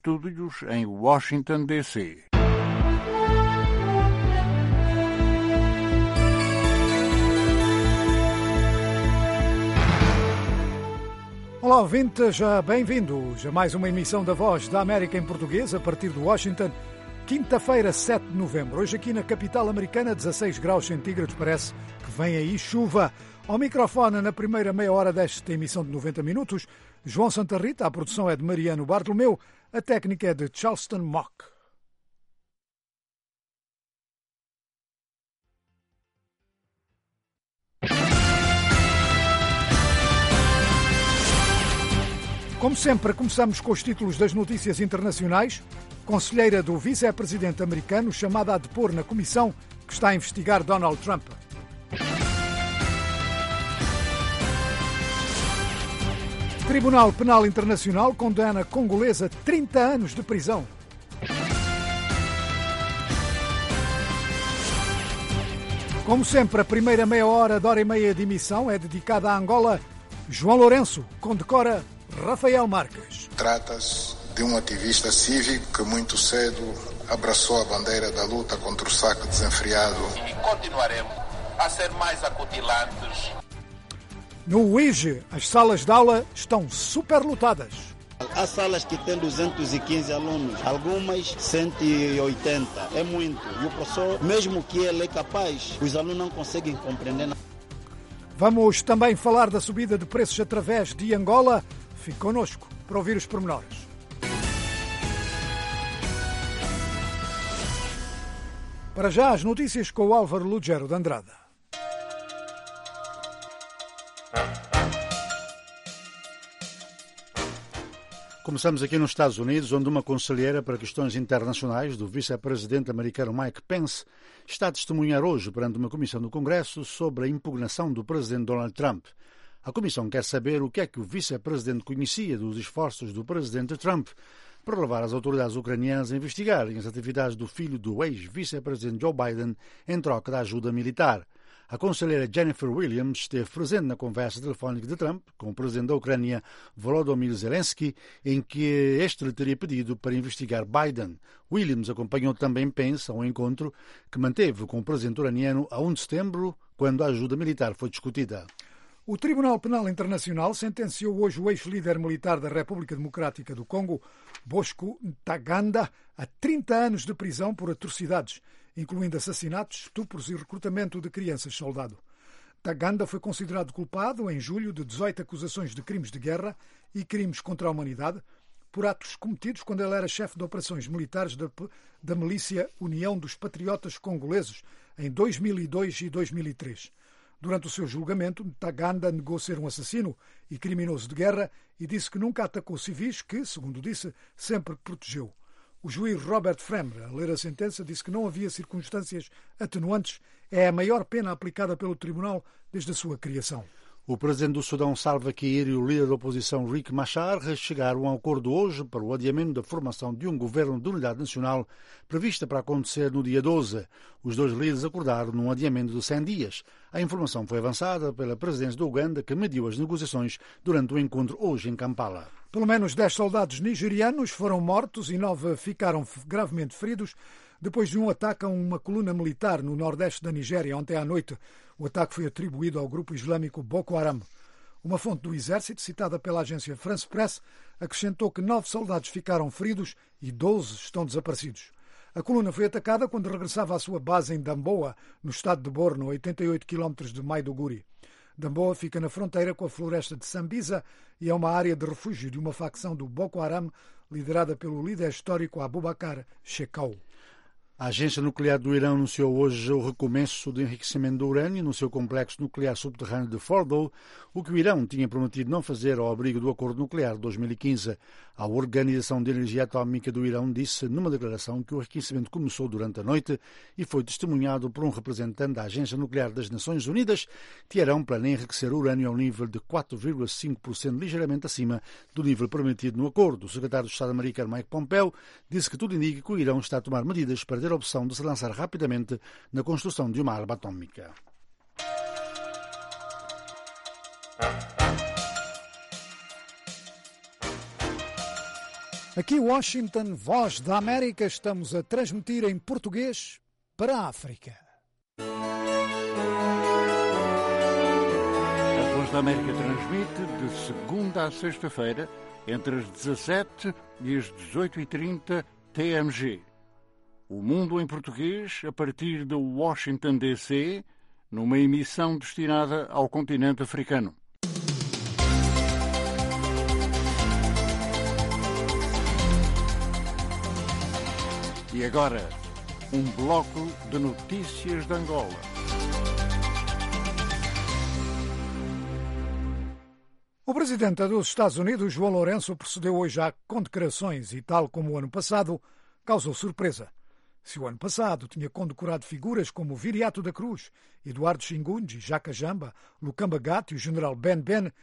estúdios em Washington, D.C. Olá, ouvintes, bem-vindos a mais uma emissão da Voz da América em português, a partir de Washington, quinta-feira, 7 de novembro. Hoje aqui na capital americana, 16 graus centígrados, parece que vem aí chuva. Ao microfone, na primeira meia hora desta emissão de 90 minutos, João Santa Rita, a produção é de Mariano Bartolomeu, a técnica é de Charleston Mock. Como sempre, começamos com os títulos das notícias internacionais. Conselheira do vice-presidente americano chamada a depor na comissão que está a investigar Donald Trump. Tribunal Penal Internacional condena congolesa a 30 anos de prisão. Como sempre, a primeira meia hora de hora e meia de emissão é dedicada à Angola. João Lourenço condecora Rafael Marques. Trata-se de um ativista cívico que muito cedo abraçou a bandeira da luta contra o saque desenfreado. E continuaremos a ser mais acutilantes. No UIG, as salas de aula estão superlotadas. Há salas que têm 215 alunos, algumas 180, é muito. E o professor, mesmo que ele é capaz, os alunos não conseguem compreender. Vamos também falar da subida de preços através de Angola. Fique connosco para ouvir os pormenores. Para já, as notícias com o Álvaro Lugero de Andrade. Começamos aqui nos Estados Unidos, onde uma conselheira para questões internacionais do vice-presidente americano Mike Pence está a testemunhar hoje perante uma comissão do Congresso sobre a impugnação do presidente Donald Trump. A comissão quer saber o que é que o vice-presidente conhecia dos esforços do presidente Trump para levar as autoridades ucranianas a investigarem as atividades do filho do ex-vice-presidente Joe Biden em troca da ajuda militar. A conselheira Jennifer Williams esteve presente na conversa telefónica de Trump com o presidente da Ucrânia, Volodymyr Zelensky, em que este lhe teria pedido para investigar Biden. Williams acompanhou também Pence a um encontro que manteve com o presidente ucraniano a 1 de setembro, quando a ajuda militar foi discutida. O Tribunal Penal Internacional sentenciou hoje o ex-líder militar da República Democrática do Congo, Bosco Ntaganda, a 30 anos de prisão por atrocidades, incluindo assassinatos, estupros e recrutamento de crianças-soldado. Ntaganda foi considerado culpado, em julho, de 18 acusações de crimes de guerra e crimes contra a humanidade, por atos cometidos quando ele era chefe de operações militares da milícia União dos Patriotas Congoleses, em 2002 e 2003. Durante o seu julgamento, Ntaganda negou ser um assassino e criminoso de guerra e disse que nunca atacou civis que, segundo disse, sempre protegeu. O juiz Robert Fremre, a ler a sentença, disse que não havia circunstâncias atenuantes. É a maior pena aplicada pelo tribunal desde a sua criação. O presidente do Sudão, Salva Kiir, e o líder da oposição, Riek Machar, chegaram a um acordo hoje para o adiamento da formação de um governo de unidade nacional prevista para acontecer no dia 12. Os dois líderes acordaram num adiamento de 100 dias. A informação foi avançada pela presidência do Uganda, que mediu as negociações durante o encontro hoje em Kampala. Pelo menos 10 soldados nigerianos foram mortos e 9 ficaram gravemente feridos depois de um ataque a uma coluna militar no nordeste da Nigéria ontem à noite. O ataque foi atribuído ao grupo islâmico Boko Haram. Uma fonte do exército, citada pela agência France Press, acrescentou que 9 soldados ficaram feridos e 12 estão desaparecidos. A coluna foi atacada quando regressava à sua base em Damboa, no estado de Borno, a 88 km de Maiduguri. Damboa fica na fronteira com a floresta de Sambisa e é uma área de refúgio de uma facção do Boko Haram liderada pelo líder histórico Abubakar Shekau. A Agência Nuclear do Irão anunciou hoje o recomeço do enriquecimento do urânio no seu complexo nuclear subterrâneo de Fordow, o que o Irão tinha prometido não fazer ao abrigo do Acordo Nuclear de 2015. A Organização de Energia Atômica do Irão disse numa declaração que o enriquecimento começou durante a noite e foi testemunhado por um representante da Agência Nuclear das Nações Unidas. Teherão planeia enriquecer o urânio ao nível de 4,5%, ligeiramente acima do nível permitido no acordo. O secretário de Estado americano Mike Pompeo disse que tudo indica que o Irão está a tomar medidas para ter a opção de se lançar rapidamente na construção de uma arma atômica. Aqui Washington, Voz da América, estamos a transmitir em português para a África. A Voz da América transmite de segunda a sexta-feira, entre as 17 e as 18h30 TMG. O Mundo em Português, a partir de Washington, D.C., numa emissão destinada ao continente africano. E agora, um bloco de notícias de Angola. O presidente dos Estados Unidos, João Lourenço, procedeu hoje a condecorações e, tal como o ano passado, causou surpresa. Se o ano passado tinha condecorado figuras como Viriato da Cruz, Eduardo Chingunji, Jaca Jamba, Lucamba Gato e o general Ben Ben,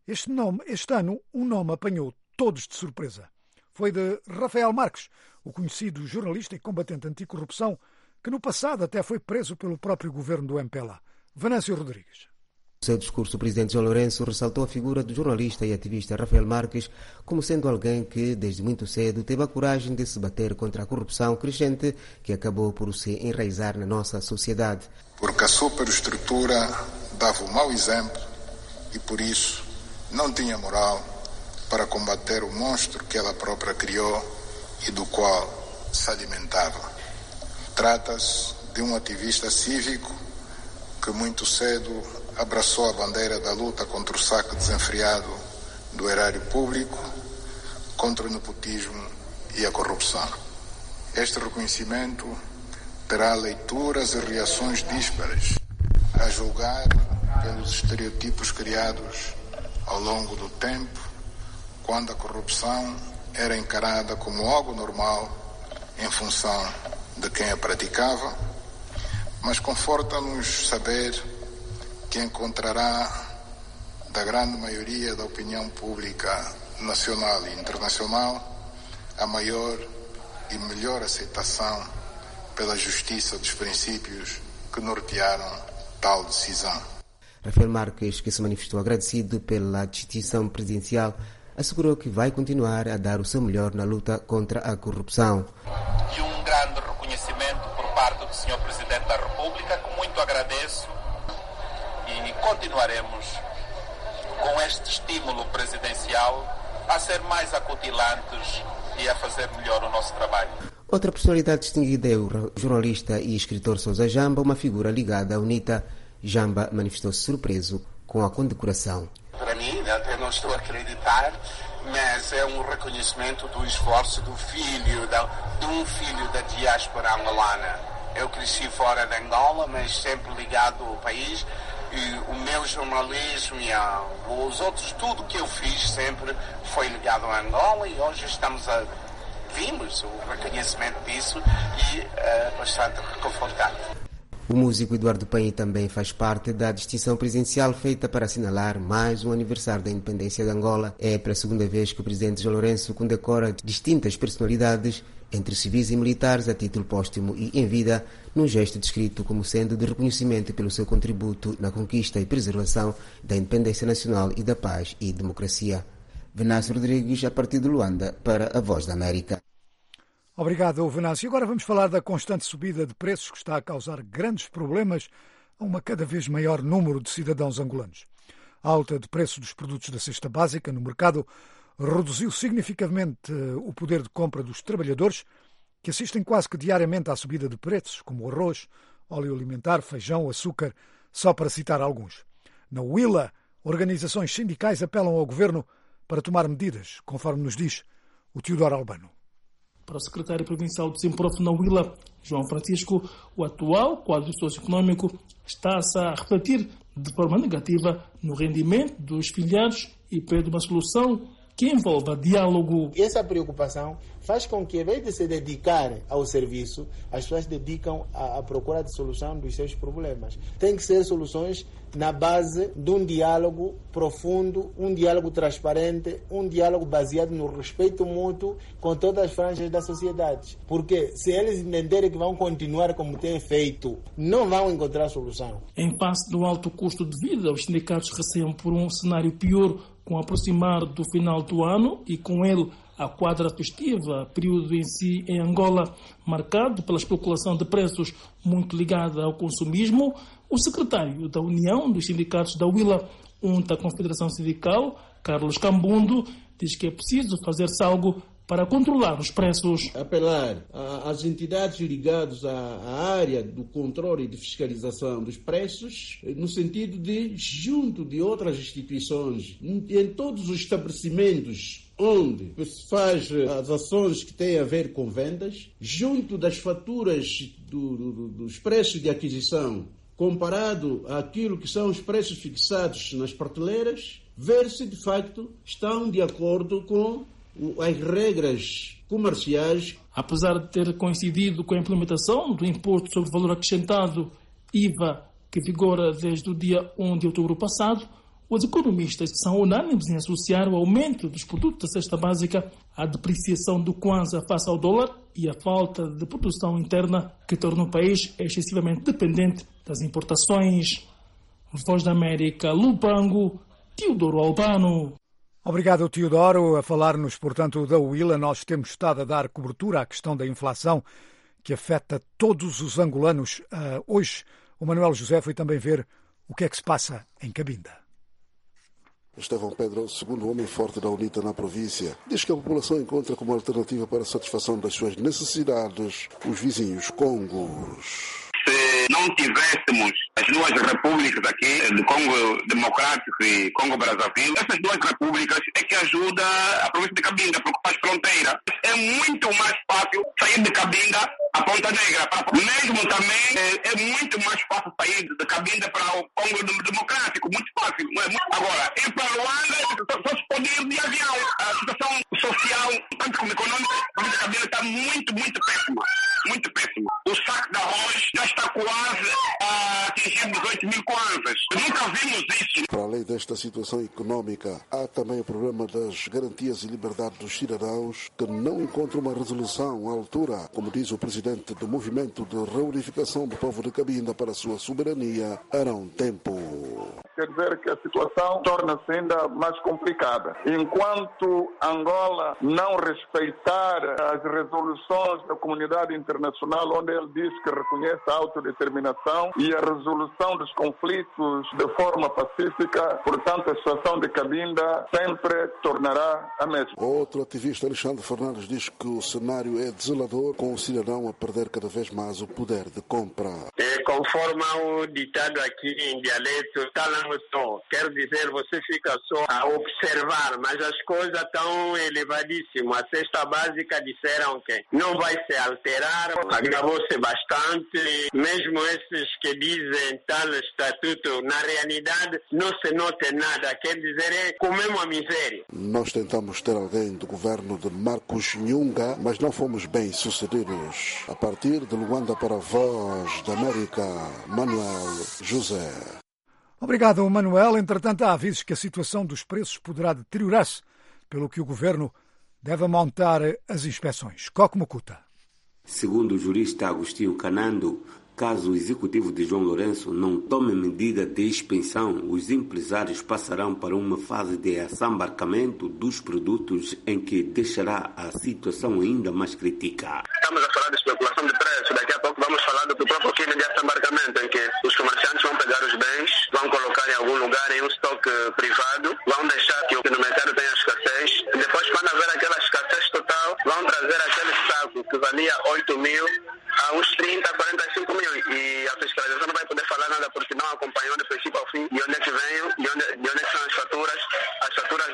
este ano um nome apanhou todos de surpresa. Foi de Rafael Marques, o conhecido jornalista e combatente anticorrupção, que no passado até foi preso pelo próprio governo do MPLA. Venâncio Rodrigues. No seu discurso, o presidente João Lourenço ressaltou a figura do jornalista e ativista Rafael Marques como sendo alguém que, desde muito cedo, teve a coragem de se bater contra a corrupção crescente que acabou por se enraizar na nossa sociedade. Porque a superestrutura dava o mau exemplo e, por isso, não tinha moral para combater o monstro que ela própria criou e do qual se alimentava. Trata-se de um ativista cívico que muito cedo abraçou a bandeira da luta contra o saque desenfreado do erário público, contra o nepotismo e a corrupção. Este reconhecimento terá leituras e reações díspares, a julgar pelos estereotipos criados ao longo do tempo, quando a corrupção era encarada como algo normal em função de quem a praticava, mas conforta-nos saber que encontrará da grande maioria da opinião pública nacional e internacional a maior e melhor aceitação pela justiça dos princípios que nortearam tal decisão. Rafael Marques, que se manifestou agradecido pela distinção presidencial, assegurou que vai continuar a dar o seu melhor na luta contra a corrupção. E um grande reconhecimento por parte do Sr. Presidente da República, que muito agradeço, e continuaremos com este estímulo presidencial a ser mais acutilantes e a fazer melhor o nosso trabalho. Outra personalidade distinguida é o jornalista e escritor Sousa Jamba, uma figura ligada à UNITA. Jamba manifestou-se surpreso com a condecoração. Para mim, até não estou a acreditar, mas é um reconhecimento do esforço do filho, de um filho da diáspora angolana. Eu cresci fora de Angola, mas sempre ligado ao país. E o meu jornalismo e os outros, tudo que eu fiz sempre foi ligado a Angola e hoje vimos o reconhecimento disso e bastante reconfortante. O músico Eduardo Penha também faz parte da distinção presidencial feita para assinalar mais um aniversário da independência de Angola. É pela segunda vez que o presidente João Lourenço condecora distintas personalidades, entre civis e militares, a título póstumo e em vida, num gesto descrito como sendo de reconhecimento pelo seu contributo na conquista e preservação da independência nacional e da paz e democracia. Venâncio Rodrigues, a partir de Luanda, para a Voz da América. Obrigado, Venâncio. Agora vamos falar da constante subida de preços que está a causar grandes problemas a um cada vez maior número de cidadãos angolanos. A alta de preço dos produtos da cesta básica no mercado reduziu significativamente o poder de compra dos trabalhadores, que assistem quase que diariamente à subida de preços, como arroz, óleo alimentar, feijão, açúcar, só para citar alguns. Na Huila, organizações sindicais apelam ao governo para tomar medidas, conforme nos diz o Teodoro Albano. Para o secretário provincial do Simprof na Huila, João Francisco, o atual quadro socioeconómico está-se a refletir de forma negativa no rendimento dos filiados e pede uma solução que envolva diálogo. Essa preocupação faz com que, ao invés de se dedicar ao serviço, as pessoas dedicam à procura de solução dos seus problemas. Tem que ser soluções na base de um diálogo profundo, um diálogo transparente, um diálogo baseado no respeito mútuo com todas as franjas da sociedade. Porque se eles entenderem que vão continuar como têm feito, não vão encontrar solução. Em face do alto custo de vida, os sindicatos receiam por um cenário pior com o aproximar do final do ano e com ele a quadra festiva, período em si em Angola marcado pela especulação de preços muito ligada ao consumismo, o secretário da União dos Sindicatos da UILA, UNTA Confederação Sindical, Carlos Cambundo, diz que é preciso fazer-se algo para controlar os preços. Apelar às entidades ligadas à área do controle e de fiscalização dos preços, no sentido de, junto de outras instituições, em todos os estabelecimentos onde se faz as ações que têm a ver com vendas, junto das faturas dos preços de aquisição, comparado àquilo que são os preços fixados nas prateleiras, ver se de facto estão de acordo com as regras comerciais. Apesar de ter coincidido com a implementação do Imposto sobre Valor Acrescentado, IVA, que vigora desde o dia 1 de outubro passado, os economistas são unânimes em associar o aumento dos produtos da cesta básica à depreciação do Kwanza face ao dólar e à falta de produção interna que torna o país excessivamente dependente das importações. Voz da América, Lubango, Teodoro Albano. Obrigado, Teodoro. A falar-nos, portanto, da UILA, nós temos estado a dar cobertura à questão da inflação que afeta todos os angolanos. Hoje, o Manuel José foi também ver o que é que se passa em Cabinda. Estevão Pedro, segundo homem forte da UNITA na província, diz que a população encontra como alternativa para a satisfação das suas necessidades os vizinhos Congos. Se não tivéssemos as duas repúblicas aqui, do Congo Democrático e Congo Brazzaville, essas duas repúblicas é que ajudam a província de Cabinda, porque faz fronteira. É muito mais fácil sair de Cabinda a Ponta Negra. Mesmo também é muito mais fácil sair de Cabinda para o Congo Democrático, muito fácil. Agora, ir para Luanda só se pode ir de avião. A situação social, tanto como econômica, a província de Cabinda está muito péssima. Muito péssima. O saco de arroz já está quase a atingir 18 mil kwanzas. Nunca vimos isso. Para além desta situação econômica, há também o problema das garantias e liberdades dos cidadãos que não encontram uma resolução à altura, como diz o presidente do Movimento de Reunificação do Povo de Cabinda para a sua soberania, Arão Tempo. Quer dizer que a situação torna-se ainda mais complicada. Enquanto Angola não respeitar as resoluções da comunidade internacional, onde ele diz que reconhece a autodeterminação e a resolução dos conflitos de forma pacífica, portanto a situação de Cabinda sempre tornará a mesma. Outro ativista, Alexandre Fernandes, diz que o cenário é desolador, com o cidadão a perder cada vez mais o poder de compra. Conforme o ditado aqui em dialeto, quer dizer, você fica só a observar, mas as coisas estão elevadíssimas. A cesta básica disseram que não vai se alterar, agravou-se bastante. Mesmo esses que dizem tal estatuto, na realidade não se nota nada, quer dizer, é comemos a miséria. Nós tentamos ter alguém do governo de Marcos Nhunga, mas não fomos bem sucedidos. A partir de Luanda para a Voz da América, Manuel José. Obrigado, Manuel. Entretanto, há avisos que a situação dos preços poderá deteriorar-se, pelo que o Governo deve montar as inspeções. Coco Mucuta. Segundo o jurista Agostinho Canando, caso o executivo de João Lourenço não tome medida de expensão, os empresários passarão para uma fase de assambarcamento dos produtos em que deixará a situação ainda mais crítica. Estamos a falar de especulação de preços, daqui a pouco vamos falar do próprio crime de assambarcamento, em que os comerciantes vão pegar os bens, vão colocar em algum lugar em um estoque privado, vão deixar que no mercado tenha escassez, e depois quando haver aquela escassez total, vão trazer aquele saco que valia 8 mil a uns 30, 45 mil. E a fiscalização não vai poder falar nada porque não acompanhou de princípio ao fim de onde é que veio, de onde é que são as faturas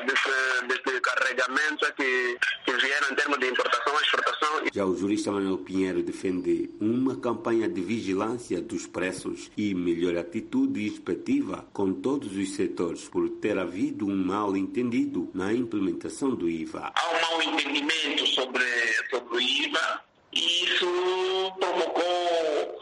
de carregamento que vieram em termos de importação e exportação. Já o jurista Manuel Pinheiro defende uma campanha de vigilância dos preços e melhor atitude inspectiva com todos os setores por ter havido um mal-entendido na implementação do IVA. Há um mal-entendimento sobre o IVA e isso provocou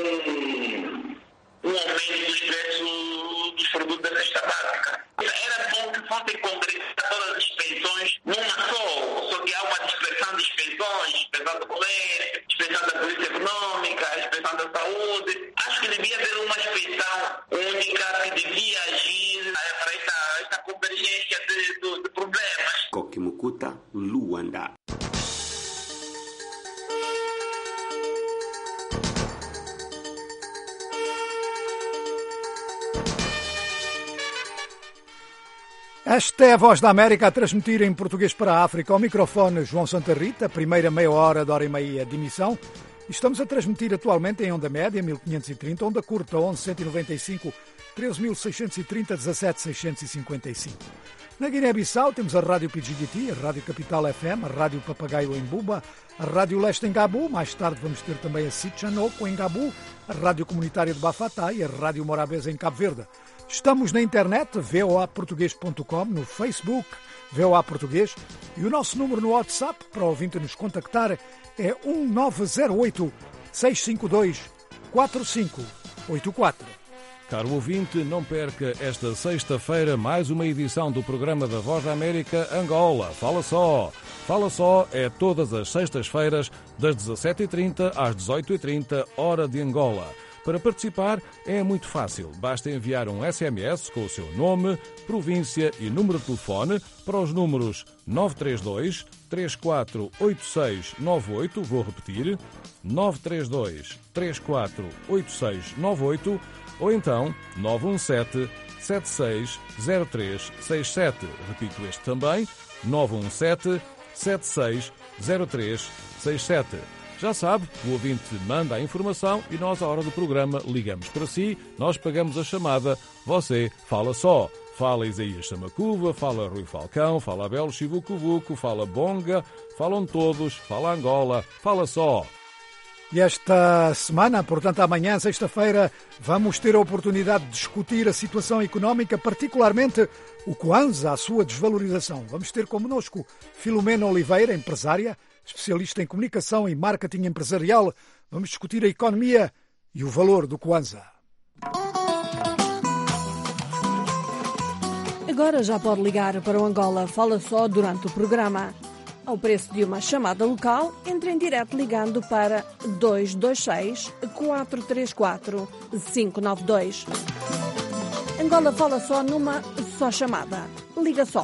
um aumento dos preços dos produtos da cesta básica. Era bom que fossem congressar todas as pensões numa só que há uma dispersão de pensões, dispersão do comércio, dispersão da polícia econômica, dispersão da saúde. Acho que devia haver uma inspeção única que devia agir para esta convergência de problemas. Coco Mucuta, Luanda. Esta é a Voz da América a transmitir em português para a África. Ao microfone João Santa Rita, primeira meia hora de hora e meia de emissão. Estamos a transmitir atualmente em onda média 1530, onda curta 11.195, 13.630, 17.655. Na Guiné-Bissau temos a Rádio PGDT, a Rádio Capital FM, a Rádio Papagaio em Buba, a Rádio Leste em Gabu, mais tarde vamos ter também a Sitchanoko em Gabu, a Rádio Comunitária de Bafatá e a Rádio Morabeza em Cabo Verde. Estamos na internet, voaportuguês.com, no Facebook, VOA Português, e o nosso número no WhatsApp para o ouvinte nos contactar é 1908-652-4584. Caro ouvinte, não perca esta sexta-feira mais uma edição do programa da Voz da América Angola. Fala Só! Fala Só é todas as sextas-feiras, das 17h30 às 18h30, hora de Angola. Para participar é muito fácil. Basta enviar um SMS com o seu nome, província e número de telefone para os números 932 348698, vou repetir, 932 348698, ou então 917 760367. Repito este também, 917 760367. Já sabe, o ouvinte manda a informação e nós, à hora do programa, ligamos para si, nós pagamos a chamada, você fala só. Fala Isaías Samacuva, fala Rui Falcão, fala Abel Chivucuvuco, fala Bonga, falam todos, fala Angola, fala só. E esta semana, portanto amanhã, sexta-feira, vamos ter a oportunidade de discutir a situação económica, particularmente o Kwanza, a sua desvalorização. Vamos ter connosco Filomena Oliveira, empresária, especialista em comunicação e marketing empresarial. Vamos discutir a economia e o valor do Kwanza. Agora já pode ligar para o Angola Fala Só durante o programa. Ao preço de uma chamada local, entre em direto ligando para 226-434-592. Angola Fala Só numa só chamada. Liga só.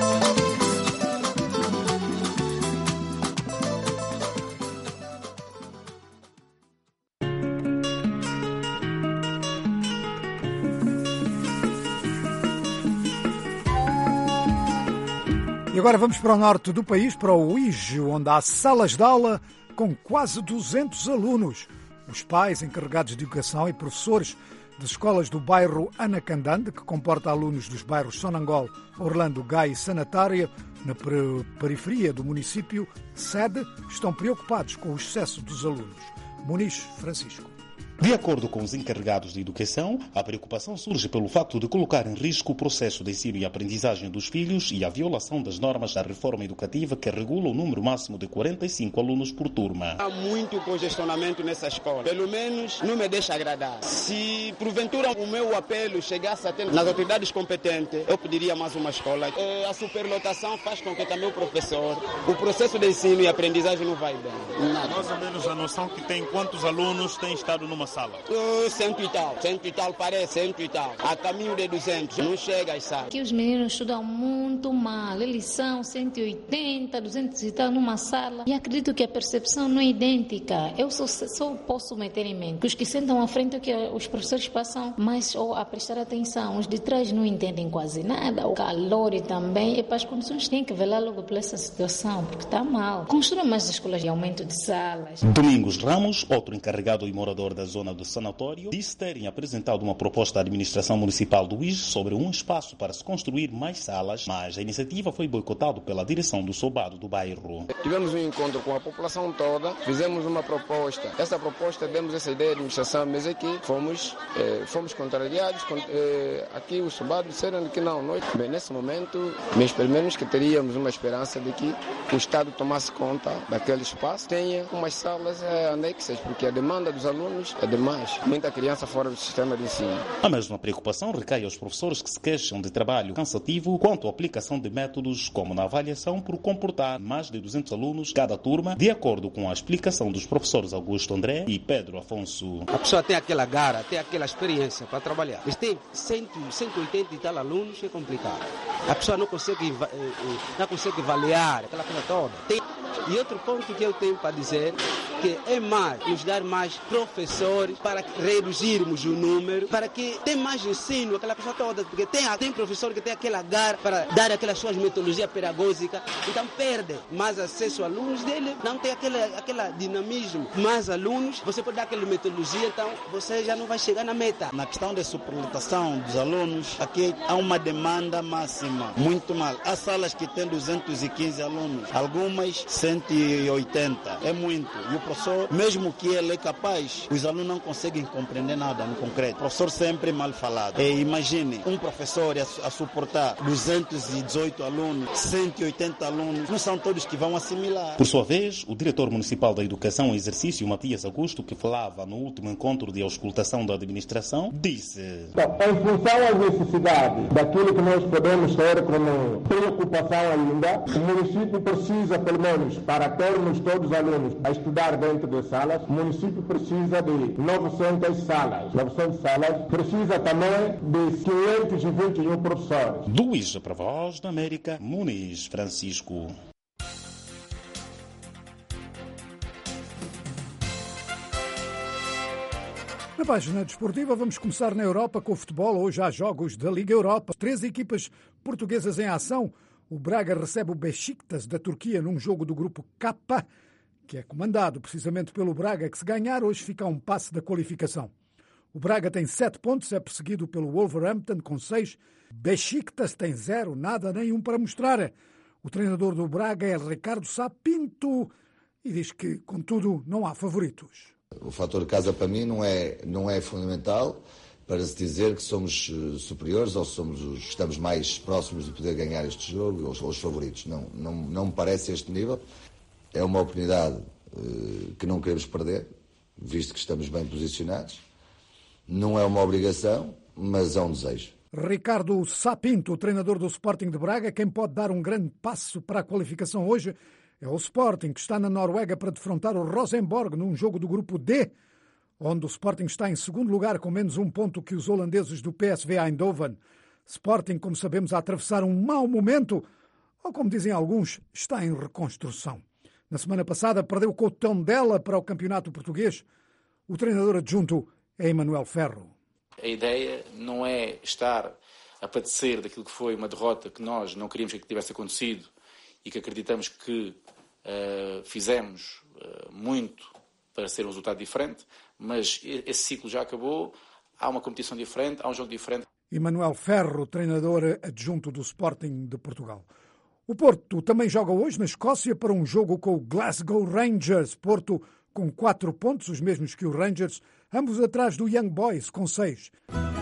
E agora vamos para o norte do país, para o Uíjo, onde há salas de aula com quase 200 alunos. Os pais, encarregados de educação e professores das escolas do bairro Anacandande, que comporta alunos dos bairros Sonangol, Orlando, Gai e Sanatária, na periferia do município sede, estão preocupados com o excesso dos alunos. Muniz Francisco. De acordo com os encarregados de educação, a preocupação surge pelo facto de colocar em risco o processo de ensino e aprendizagem dos filhos e a violação das normas da reforma educativa que regula o número máximo de 45 alunos por turma. Há muito congestionamento nessa escola. Pelo menos não me deixa agradar. Se porventura o meu apelo chegasse até nas autoridades competentes, eu pediria mais uma escola. A superlotação faz com que também o professor, o processo de ensino e aprendizagem não vai bem. Nada. Mais ou menos a noção que tem quantos alunos têm estado numa sala? 100 e tal, parece 100 e tal. A caminho de 200, não chega às salas. Aqui os meninos estudam muito mal, eles são 180, 200 e tal numa sala. E acredito que a percepção não é idêntica. Eu só posso meter em mente que os que sentam à frente é que os professores passam mais a prestar atenção. Os de trás não entendem quase nada. O calor e também. E para as condições têm que velar logo por essa situação, porque está mal. Construam mais escolas de aumento de salas. Domingos Ramos, outro encarregado e morador da zona do sanatório, disse terem apresentado uma proposta à administração municipal do Uíjo sobre um espaço para se construir mais salas, mas a iniciativa foi boicotada pela direção do Sobado do bairro. Tivemos um encontro com a população toda, fizemos uma proposta. Essa proposta, demos essa ideia à administração, mas aqui fomos contrariados. Aqui o Sobado disseram que não. Bem, nesse momento, mas pelo menos que teríamos uma esperança de que o Estado tomasse conta daquele espaço, tenha umas salas anexas, porque a demanda dos alunos é demais. Muita criança fora do sistema de ensino. A mesma preocupação recai aos professores que se queixam de trabalho cansativo quanto à aplicação de métodos como na avaliação por comportar mais de 200 alunos cada turma, de acordo com a explicação dos professores Augusto André e Pedro Afonso. A pessoa tem aquela garra, tem aquela experiência para trabalhar. Mas tem 180 e tal alunos, é complicado. A pessoa não consegue avaliar aquela coisa toda. E outro ponto que eu tenho para dizer que é mais nos dar mais professores para reduzirmos o número, para que tenha mais ensino, aquela pessoa toda, porque tem professor que tem aquela garra para dar aquelas suas metodologias pedagógicas, então perde mais acesso aos alunos dele, não tem aquela dinamismo. Mais alunos, você pode dar aquela metodologia, então você já não vai chegar na meta. Na questão da superlotação dos alunos, aqui há uma demanda máxima, muito mal. Há salas que têm 215 alunos, algumas 180, é muito. E o professor, mesmo que ele é capaz, os alunos não conseguem compreender nada no concreto. O professor sempre mal falado. Imagine um professor a suportar 218 alunos, 180 alunos, não são todos que vão assimilar. Por sua vez, o diretor municipal da Educação e Exercício, Matias Augusto, que falava no último encontro de auscultação da administração, disse: em função às necessidades daquilo que nós podemos ter como preocupação ainda, o município precisa, pelo menos, para termos todos os alunos a estudar dentro das salas, o município precisa de 900 salas. 900 salas, precisa também de 521 professores. Luís, para a Voz da América, Muniz Francisco. Na página desportiva, vamos começar na Europa com o futebol. Hoje há jogos da Liga Europa. 3 equipas portuguesas em ação. O Braga recebe o Beşiktaş da Turquia num jogo do grupo K, que é comandado precisamente pelo Braga, que se ganhar hoje fica a um passe da qualificação. O Braga tem 7 pontos, é perseguido pelo Wolverhampton com 6. Beşiktaş tem 0, nada, nenhum para mostrar. O treinador do Braga é Ricardo Sá Pinto e diz que, contudo, não há favoritos. O fator casa para mim não é fundamental para se dizer que somos superiores ou estamos mais próximos de poder ganhar este jogo ou os favoritos. Não me parece este nível. É uma oportunidade que não queremos perder, visto que estamos bem posicionados. Não é uma obrigação, mas é um desejo. Ricardo Sá Pinto, o treinador do Sporting de Braga, quem pode dar um grande passo para a qualificação hoje é o Sporting, que está na Noruega para defrontar o Rosenborg num jogo do grupo D, onde o Sporting está em segundo lugar com menos 1 ponto que os holandeses do PSV Eindhoven. Sporting, como sabemos, a atravessar um mau momento, ou como dizem alguns, está em reconstrução. Na semana passada perdeu com o Tondela para o campeonato português. O treinador adjunto é Emanuel Ferro. A ideia não é estar a padecer daquilo que foi uma derrota que nós não queríamos que tivesse acontecido e que acreditamos que fizemos muito para ser um resultado diferente, mas esse ciclo já acabou, há uma competição diferente, há um jogo diferente. Emanuel Ferro, treinador adjunto do Sporting de Portugal. O Porto também joga hoje na Escócia para um jogo com o Glasgow Rangers. Porto com 4 pontos, os mesmos que o Rangers, ambos atrás do Young Boys com 6.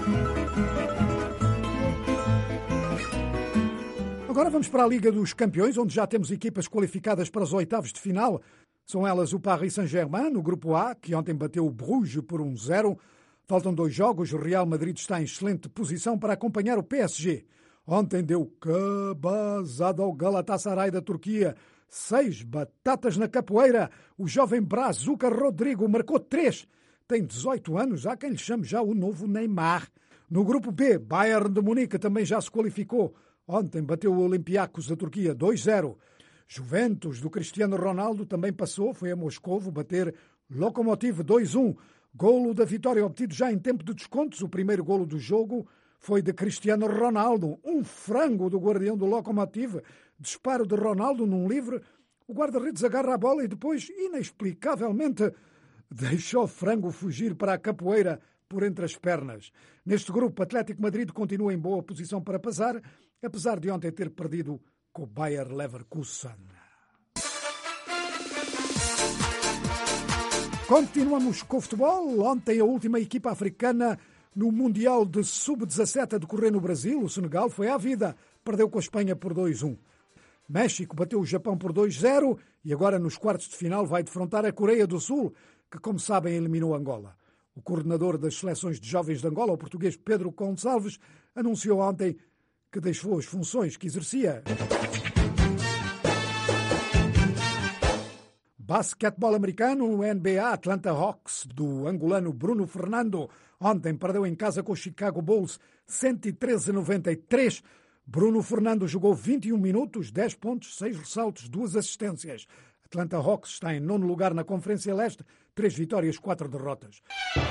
Agora vamos para a Liga dos Campeões, onde já temos equipas qualificadas para os oitavos de final. São elas o Paris Saint-Germain, no grupo A, que ontem bateu o Bruges por 1-0. Faltam 2 jogos, o Real Madrid está em excelente posição para acompanhar o PSG. Ontem deu cabazada ao Galatasaray da Turquia. 6 batatas na capoeira. O jovem Brazuca Rodrigo marcou 3. Tem 18 anos, há quem lhe chame já o novo Neymar. No grupo B, Bayern de Munique também já se qualificou. Ontem bateu o Olympiacos da Turquia 2-0. Juventus do Cristiano Ronaldo também passou, foi a Moscovo bater Lokomotiv 2-1. Golo da vitória obtido já em tempo de descontos. O primeiro golo do jogo foi de Cristiano Ronaldo. Um frango do guardião do Lokomotiv. Disparo de Ronaldo num livre. O guarda-redes agarra a bola e depois, inexplicavelmente, deixou o frango fugir para a capoeira por entre as pernas. Neste grupo, Atlético Madrid continua em boa posição para passar, apesar de ontem ter perdido com o Bayer Leverkusen. Continuamos com o futebol. Ontem a última equipa africana no Mundial de Sub-17 a decorrer no Brasil, o Senegal, foi à vida. Perdeu com a Espanha por 2-1. México bateu o Japão por 2-0 e agora nos quartos de final vai defrontar a Coreia do Sul, que, como sabem, eliminou Angola. O coordenador das seleções de jovens de Angola, o português Pedro Gonçalves, anunciou ontem que deixou as funções que exercia. Basquetebol americano, o NBA Atlanta Hawks, do angolano Bruno Fernando, ontem perdeu em casa com o Chicago Bulls 113-93. Bruno Fernando jogou 21 minutos, 10 pontos, 6 ressaltos, 2 assistências. Atlanta Hawks está em 9º lugar na Conferência Leste, 3 vitórias, 4 derrotas.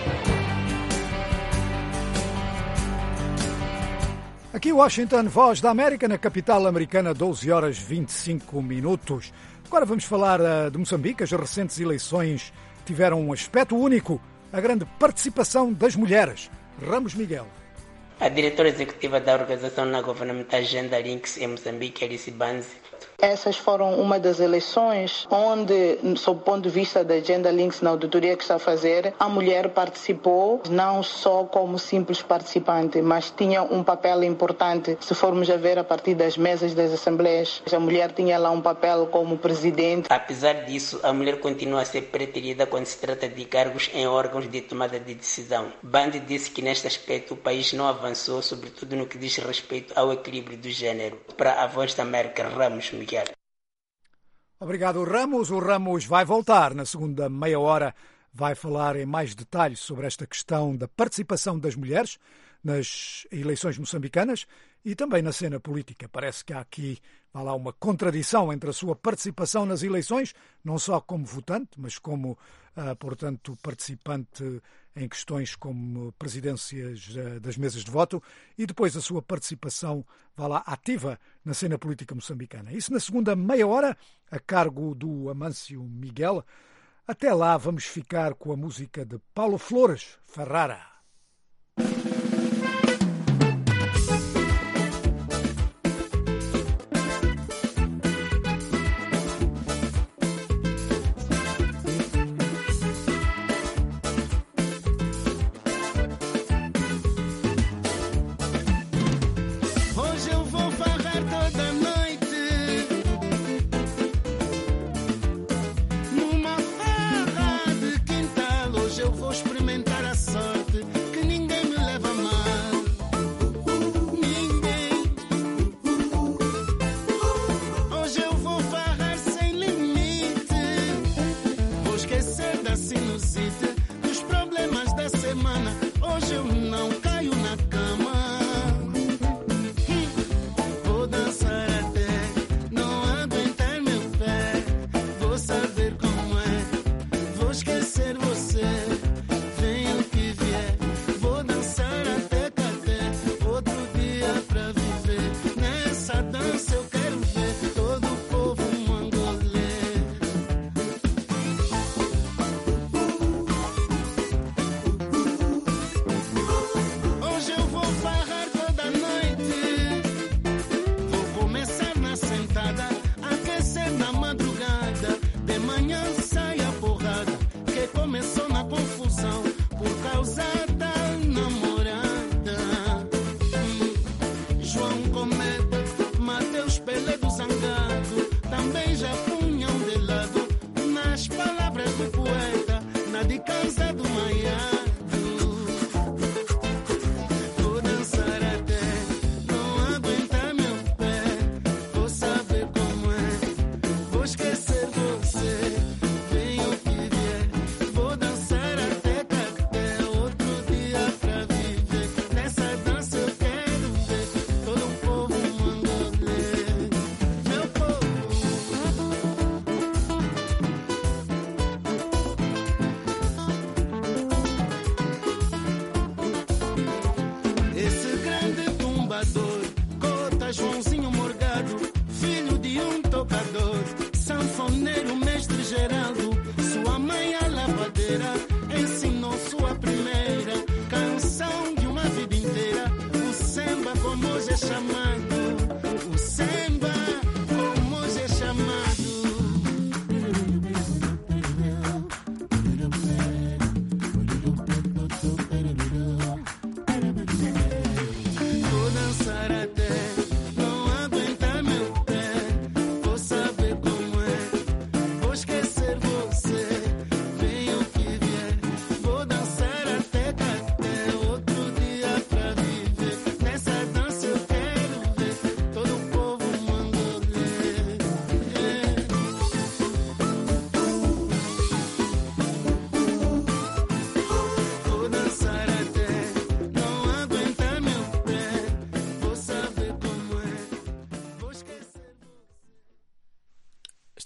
Aqui Washington, Voz da América, na capital americana, 12h25. Agora vamos falar de Moçambique. As recentes eleições tiveram um aspecto único, a grande participação das mulheres. Ramos Miguel. A diretora executiva da organização não governamental Gender Links em Moçambique, Alice Banzi. Essas foram uma das eleições onde, sob o ponto de vista da Gender Links, na auditoria que está a fazer, a mulher participou não só como simples participante, mas tinha um papel importante. Se formos a ver a partir das mesas das assembleias, a mulher tinha lá um papel como presidente. Apesar disso, a mulher continua a ser preterida quando se trata de cargos em órgãos de tomada de decisão. Banzi disse que neste aspecto o país não avançou, sobretudo no que diz respeito ao equilíbrio do género. Para a Voz da América, Ramos Miguel. Obrigado, Ramos. O Ramos vai voltar na segunda meia hora. Vai falar em mais detalhes sobre esta questão da participação das mulheres nas eleições moçambicanas e também na cena política. Parece que há aqui uma contradição entre a sua participação nas eleições, não só como votante, mas como, portanto, participante em questões como presidências das mesas de voto e depois a sua participação, ativa na cena política moçambicana. Isso na segunda meia hora, a cargo do Amâncio Miguel. Até lá vamos ficar com a música de Paulo Flores, Ferrara.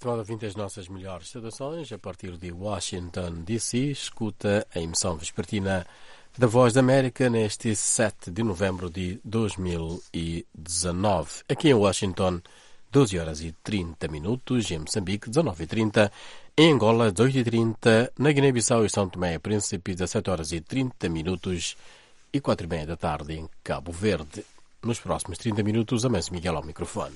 estimado ouvinte, as nossas melhores saudações. A partir de Washington, D.C., escuta a emissão vespertina da Voz da América neste 7 de novembro de 2019. Aqui em Washington, 12 horas e 30 minutos, em Moçambique, 19h30, em Angola, 18h30, na Guiné-Bissau e São Tomé e Príncipe, 17 horas e 30 minutos e 4h30 da tarde em Cabo Verde. Nos próximos 30 minutos, Amancio Miguel ao microfone.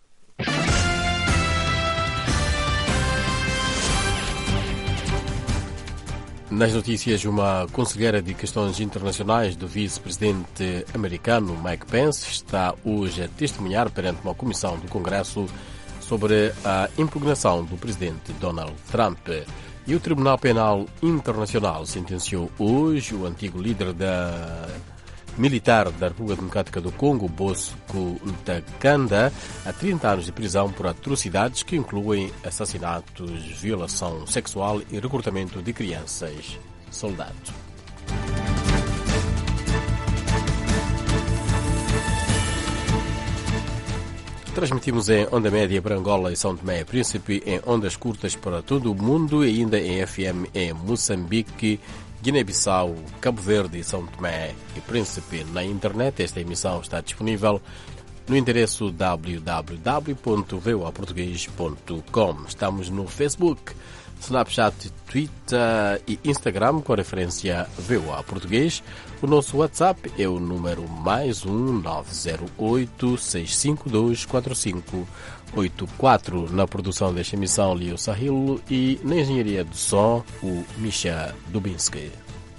Nas notícias, uma conselheira de questões internacionais do vice-presidente americano Mike Pence está hoje a testemunhar perante uma comissão do Congresso sobre a impugnação do presidente Donald Trump. E o Tribunal Penal Internacional sentenciou hoje o antigo líder militar da República Democrática do Congo, Bosco Ntaganda, a 30 anos de prisão por atrocidades que incluem assassinatos, violação sexual e recrutamento de crianças soldado. Transmitimos em onda média para Angola e São Tomé e Príncipe, em ondas curtas para todo o mundo e ainda em FM em Moçambique, Guiné-Bissau, Cabo Verde e São Tomé e Príncipe. Na internet, esta emissão está disponível no endereço www.voaportugues.com. Estamos no Facebook, Snapchat, Twitter e Instagram com a referência VOA Português. O nosso WhatsApp é o número +1 908 652 4584. Na produção desta emissão, Leo Sahilo, e na engenharia do som, o Misha Dubinsky.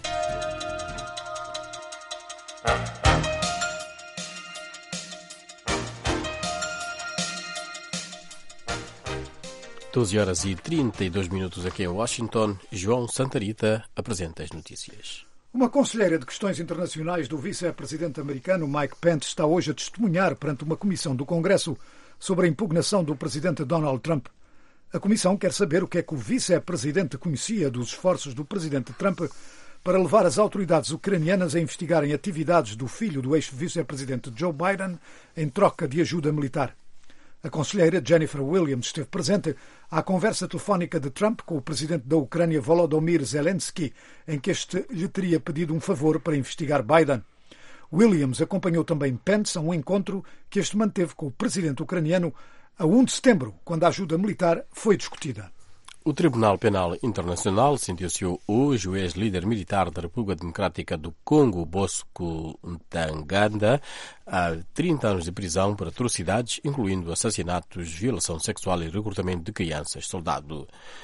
Doze horas e 32 minutos aqui em Washington. João Santarita apresenta as notícias. Uma conselheira de questões internacionais do vice-presidente americano Mike Pence está hoje a testemunhar perante uma comissão do Congresso sobre a impugnação do presidente Donald Trump. A comissão quer saber o que é que o vice-presidente conhecia dos esforços do presidente Trump para levar as autoridades ucranianas a investigarem atividades do filho do ex-vice-presidente Joe Biden em troca de ajuda militar. A conselheira Jennifer Williams esteve presente à conversa telefónica de Trump com o presidente da Ucrânia Volodymyr Zelensky, em que este lhe teria pedido um favor para investigar Biden. Williams acompanhou também Pence a um encontro que este manteve com o presidente ucraniano a 1 de setembro, quando a ajuda militar foi discutida. O Tribunal Penal Internacional sentenciou hoje o ex-líder militar da República Democrática do Congo, Bosco Ntaganda, a 30 anos de prisão por atrocidades, incluindo assassinatos, violação sexual e recrutamento de crianças soldado.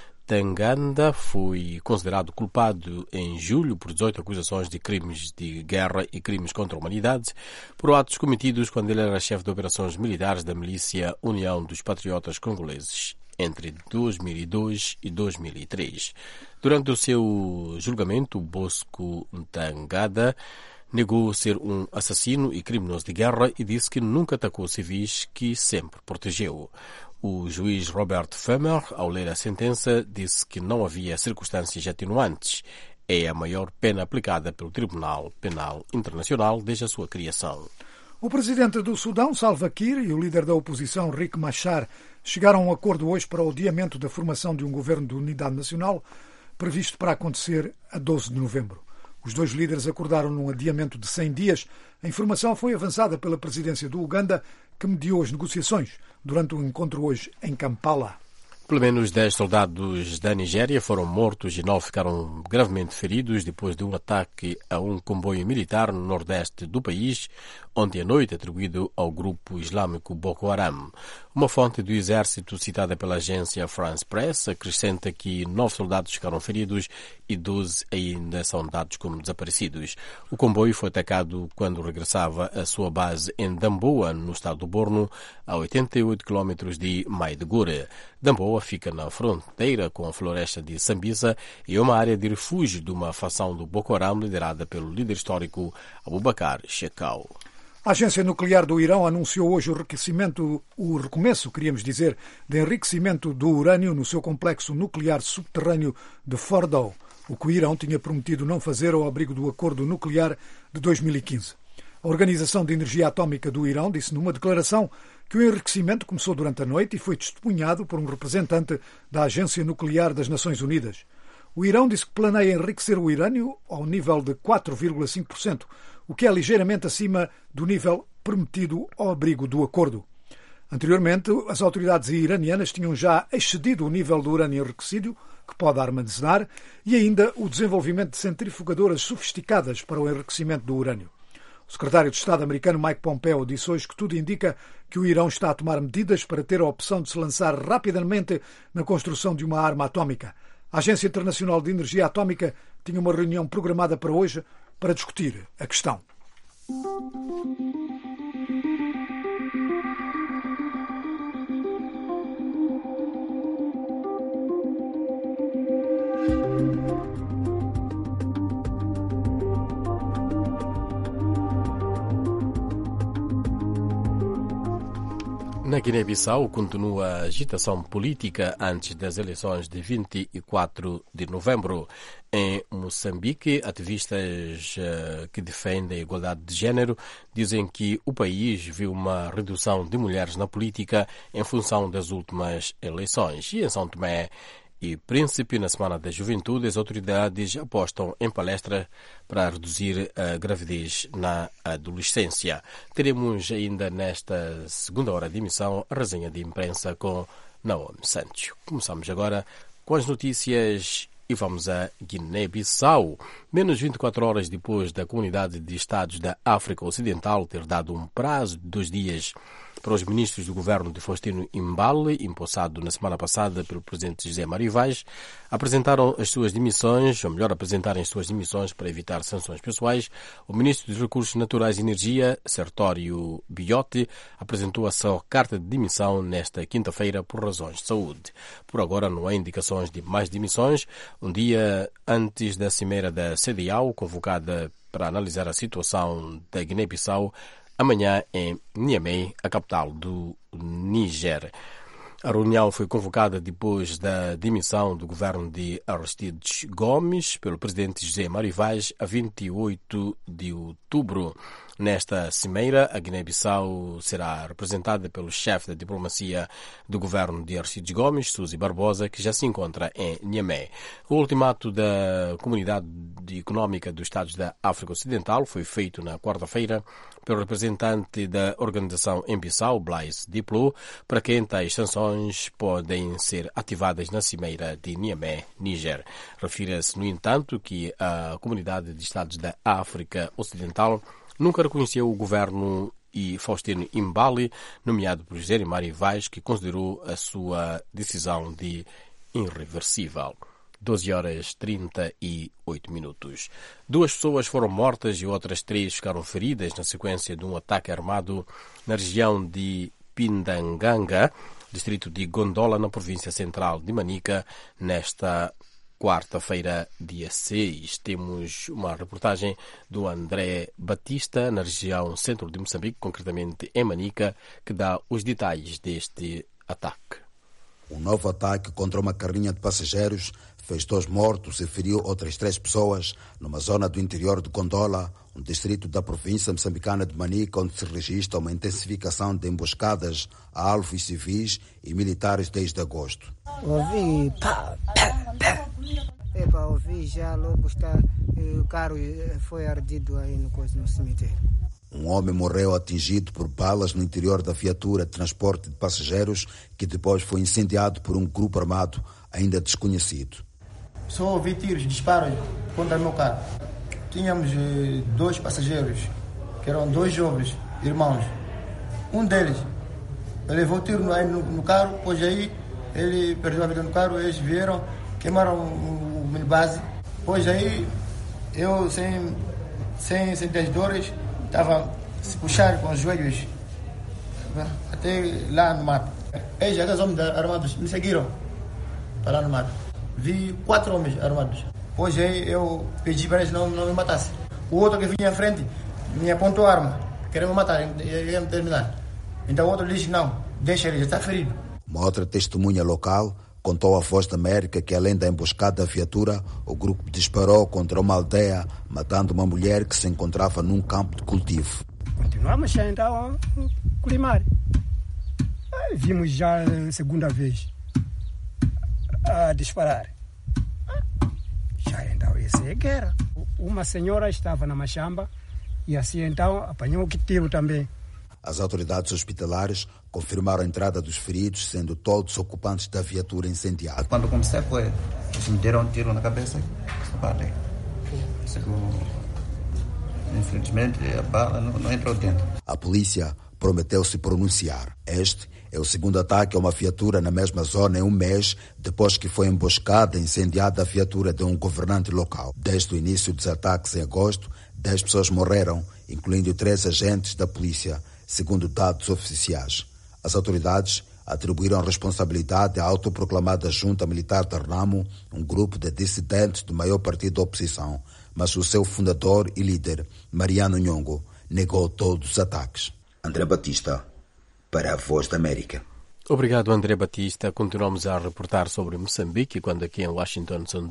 Ntaganda foi considerado culpado em julho por 18 acusações de crimes de guerra e crimes contra a humanidade por atos cometidos quando ele era chefe de operações militares da milícia União dos Patriotas Congoleses entre 2002 e 2003. Durante o seu julgamento, Bosco Ntaganda negou ser um assassino e criminoso de guerra e disse que nunca atacou civis, que sempre protegeu. O juiz Robert Femer, ao ler a sentença, disse que não havia circunstâncias atenuantes. É a maior pena aplicada pelo Tribunal Penal Internacional desde a sua criação. O presidente do Sudão, Salva Kiir, e o líder da oposição, Riek Machar, chegaram a um acordo hoje para o adiamento da formação de um governo de unidade nacional previsto para acontecer a 12 de novembro. Os dois líderes acordaram num adiamento de 100 dias. A informação foi avançada pela presidência do Uganda, que mediou as negociações durante um encontro hoje em Kampala. Pelo menos 10 soldados da Nigéria foram mortos e 9 ficaram gravemente feridos depois de um ataque a um comboio militar no nordeste do país, ontem à noite, atribuído ao grupo islâmico Boko Haram. Uma fonte do exército citada pela agência France Press acrescenta que 9 soldados ficaram feridos e 12 ainda são dados como desaparecidos. O comboio foi atacado quando regressava à sua base em Damboa, no estado do Borno, a 88 km de Maiduguri. Damboa fica na fronteira com a floresta de Sambisa e é uma área de refúgio de uma facção do Boko Haram liderada pelo líder histórico Abubakar Shekau. A Agência Nuclear do Irão anunciou hoje o recomeço, de enriquecimento do urânio no seu complexo nuclear subterrâneo de Fordow, o que o Irão tinha prometido não fazer ao abrigo do acordo nuclear de 2015. A Organização de Energia Atómica do Irão disse numa declaração que o enriquecimento começou durante a noite e foi testemunhado por um representante da Agência Nuclear das Nações Unidas. O Irão disse que planeia enriquecer o urânio ao nível de 4,5%, o que é ligeiramente acima do nível permitido ao abrigo do acordo. Anteriormente, as autoridades iranianas tinham já excedido o nível do urânio enriquecido que pode armazenar e ainda o desenvolvimento de centrifugadoras sofisticadas para o enriquecimento do urânio. O secretário de Estado americano Mike Pompeo disse hoje que tudo indica que o Irão está a tomar medidas para ter a opção de se lançar rapidamente na construção de uma arma atómica. A Agência Internacional de Energia Atómica tinha uma reunião programada para hoje para discutir a questão. Na Guiné-Bissau continua a agitação política antes das eleições de 24 de novembro. Em Moçambique, ativistas que defendem a igualdade de género dizem que o país viu uma redução de mulheres na política em função das últimas eleições. E em São Tomé e Príncipe, na Semana da Juventude, as autoridades apostam em palestra para reduzir a gravidez na adolescência. Teremos ainda nesta segunda hora de emissão a resenha de imprensa com Naomi Santos. Começamos agora com as notícias e vamos a Guiné-Bissau. Menos 24 horas depois da Comunidade de Estados da África Ocidental ter dado um prazo de 2 dias para os ministros do governo de Faustino Imbale, empossado na semana passada pelo presidente José Mário Vaz, apresentaram as suas demissões, ou melhor, apresentarem as suas demissões para evitar sanções pessoais. O ministro dos Recursos Naturais e Energia, Sertório Biotti, apresentou a sua carta de demissão nesta quinta-feira por razões de saúde. Por agora não há indicações de mais demissões. Um dia antes da cimeira da CEDEAO, convocada para analisar a situação da Guiné-Bissau, amanhã em Niamey, a capital do Níger. A reunião foi convocada depois da demissão do governo de Aristides Gomes pelo presidente José Mário Vaz a 28 de outubro. Nesta cimeira, a Guiné-Bissau será representada pelo chefe da diplomacia do governo de Aristides Gomes, Suzy Barbosa, que já se encontra em Niamey. O ultimato da Comunidade Económica dos Estados da África Ocidental foi feito na quarta-feira pelo representante da organização em Bissau, Blaise Diplô, para quem tais sanções podem ser ativadas na cimeira de Niamey, Níger. Refira-se, no entanto, que a Comunidade de Estados da África Ocidental nunca reconheceu o governo e Faustino Imbale, nomeado por José Mário Vaz, que considerou a sua decisão de irreversível. 12 horas 38 minutos. 2 pessoas foram mortas e outras 3 ficaram feridas na sequência de um ataque armado na região de Pindanganga, distrito de Gondola, na província central de Manica, nesta quarta-feira, dia 6. Temos uma reportagem do André Batista, na região centro de Moçambique, concretamente em Manica, que dá os detalhes deste ataque. Um novo ataque contra uma carrinha de passageiros fez 2 mortos e feriu outras 3 pessoas numa zona do interior de Gondola, um distrito da província moçambicana de Manica, onde se registra uma intensificação de emboscadas a alvos civis e militares desde agosto. Ouvi pá, pá, pá. Ouvi já logo o carro foi ardido aí no cemitério. Um homem morreu atingido por balas no interior da viatura de transporte de passageiros, que depois foi incendiado por um grupo armado ainda desconhecido. Só ouvi tiros, disparos contra o meu carro. Tínhamos 2 passageiros, que eram 2 jovens, irmãos. Um deles levou tiro no carro, pois aí ele perdeu a vida no carro, eles vieram, queimaram o minibase. Pois aí eu, sem ter dores, estava a se puxar com os joelhos até lá no mato. Eles, aqueles homens armados, me seguiram para lá no mato. Vi 4 homens armados. Hoje eu pedi para eles não me matassem. O outro que vinha à frente me apontou a arma, queria me matar, ia me terminar. Então o outro disse, não, deixa ele, já está ferido. Uma outra testemunha local contou à Voz da América que, além da emboscada da viatura, o grupo disparou contra uma aldeia, matando uma mulher que se encontrava num campo de cultivo. Continuamos então a colimar. vimos já a segunda vez a disparar. Já então, isso é guerra. Uma senhora estava na machamba e assim então apanhou um tiro também. As autoridades hospitalares confirmaram a entrada dos feridos, sendo todos ocupantes da viatura incendiada. Quando comecei foi, eles me deram um tiro na cabeça. Infelizmente, a bala não entrou dentro. A polícia prometeu se pronunciar. Este é o segundo ataque a uma viatura na mesma zona em um mês, depois que foi emboscada e incendiada a viatura de um governante local. Desde o início dos ataques em agosto, 10 pessoas morreram, incluindo 3 agentes da polícia, segundo dados oficiais. As autoridades atribuíram responsabilidade à autoproclamada Junta Militar de Renamo, um grupo de dissidentes do maior partido da oposição, mas o seu fundador e líder, Mariano Nhongo, negou todos os ataques. André Batista, para a Voz da América. Obrigado, André Batista. Continuamos a reportar sobre Moçambique, quando aqui em Washington são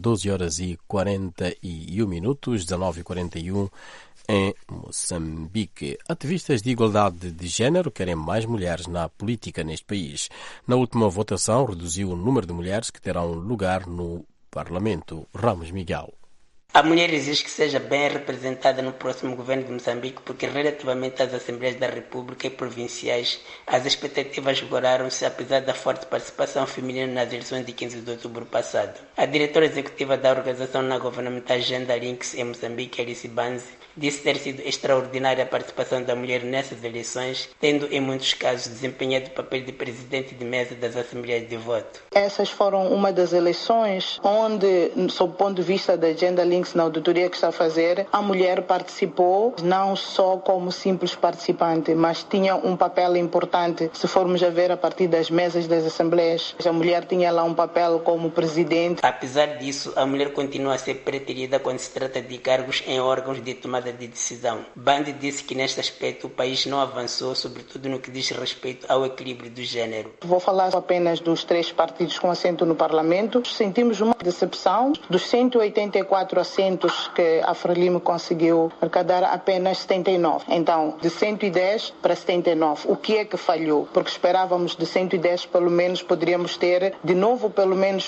12h41 minutos, 19h41 em Moçambique. Ativistas de igualdade de género querem mais mulheres na política neste país. Na última votação, reduziu o número de mulheres que terão lugar no Parlamento. Ramos Miguel. A mulher exige que seja bem representada no próximo governo de Moçambique, porque relativamente às Assembleias da República e provinciais, as expectativas esgoraram-se apesar da forte participação feminina nas eleições de 15 de outubro passado. A diretora executiva da organização não governamental Gender Links em Moçambique, Alice Banzi, disse ter sido extraordinária a participação da mulher nessas eleições, tendo em muitos casos desempenhado o papel de presidente de mesa das Assembleias de Voto. Essas foram uma das eleições onde, sob o ponto de vista da Gender Links, na auditoria que está a fazer, a mulher participou não só como simples participante, mas tinha um papel importante. Se formos a ver a partir das mesas das assembleias, a mulher tinha lá um papel como presidente. Apesar disso, a mulher continua a ser preterida quando se trata de cargos em órgãos de tomada de decisão. Bandi disse que neste aspecto o país não avançou, sobretudo no que diz respeito ao equilíbrio do género. Vou falar apenas dos 3 partidos com assento no Parlamento. Sentimos uma decepção dos 184 assentos que a Frelimo conseguiu arrecadar, apenas 79. Então, de 110 para 79. O que é que falhou? Porque esperávamos de 110, pelo menos, poderíamos ter de novo pelo menos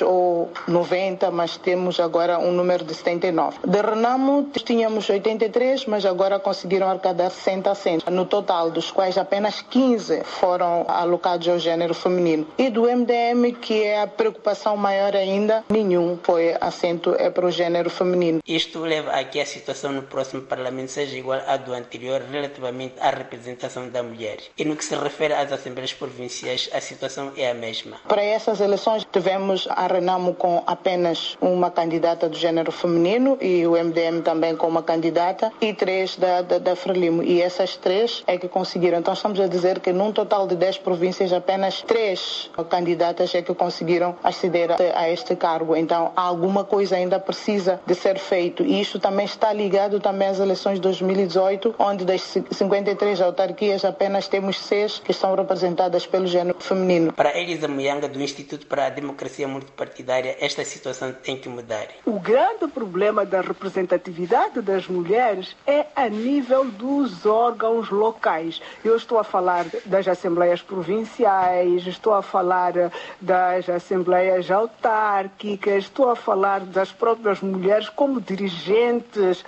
90, mas temos agora um número de 79. De Renamo, tínhamos 83, mas agora conseguiram arrecadar 60 assentos. No total, dos quais apenas 15 foram alocados ao género feminino. E do MDM, que é a preocupação maior ainda, nenhum foi assento para o género feminino. Isto leva a que a situação no próximo Parlamento seja igual à do anterior relativamente à representação da mulher. E no que se refere às Assembleias Provinciais, a situação é a mesma. Para essas eleições, tivemos a Renamo com apenas uma candidata do género feminino e o MDM também com uma candidata e 3 da Frelimo. E essas 3 é que conseguiram. Então estamos a dizer que num total de 10 províncias, apenas 3 candidatas é que conseguiram aceder a este cargo. Então alguma coisa ainda precisa de ser feito. E isso também está ligado também às eleições de 2018, onde das 53 autarquias apenas temos 6 que estão representadas pelo género feminino. Para Elisa Muyanga, do Instituto para a Democracia Multipartidária, esta situação tem que mudar. O grande problema da representatividade das mulheres é a nível dos órgãos locais. Eu estou a falar das assembleias provinciais, estou a falar das assembleias autárquicas, estou a falar das próprias mulheres como dirigentes,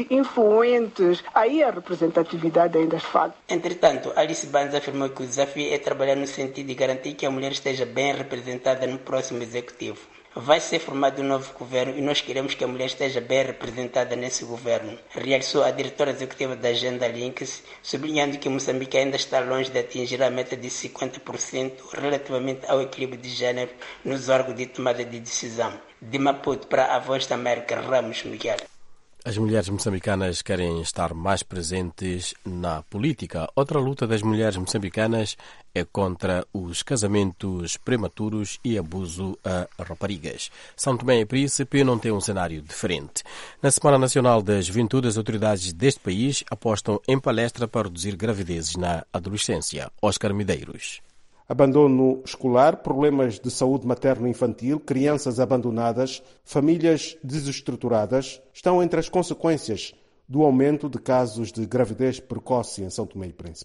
influentes. Aí a representatividade ainda falta. Entretanto, Alice Banzi afirmou que o desafio é trabalhar no sentido de garantir que a mulher esteja bem representada no próximo executivo. Vai ser formado um novo governo e nós queremos que a mulher esteja bem representada nesse governo, realçou a diretora executiva da Agenda Links, sublinhando que Moçambique ainda está longe de atingir a meta de 50% relativamente ao equilíbrio de género nos órgãos de tomada de decisão. De Maputo para a Voz da América, Ramos Miguel. As mulheres moçambicanas querem estar mais presentes na política. Outra luta das mulheres moçambicanas é contra os casamentos prematuros e abuso a raparigas. São Tomé e Príncipe não tem um cenário diferente. Na Semana Nacional da Juventude, as autoridades deste país apostam em palestra para reduzir gravidezes na adolescência. Oscar Medeiros. Abandono escolar, problemas de saúde materno-infantil, crianças abandonadas, famílias desestruturadas estão entre as consequências do aumento de casos de gravidez precoce em São Tomé e Príncipe.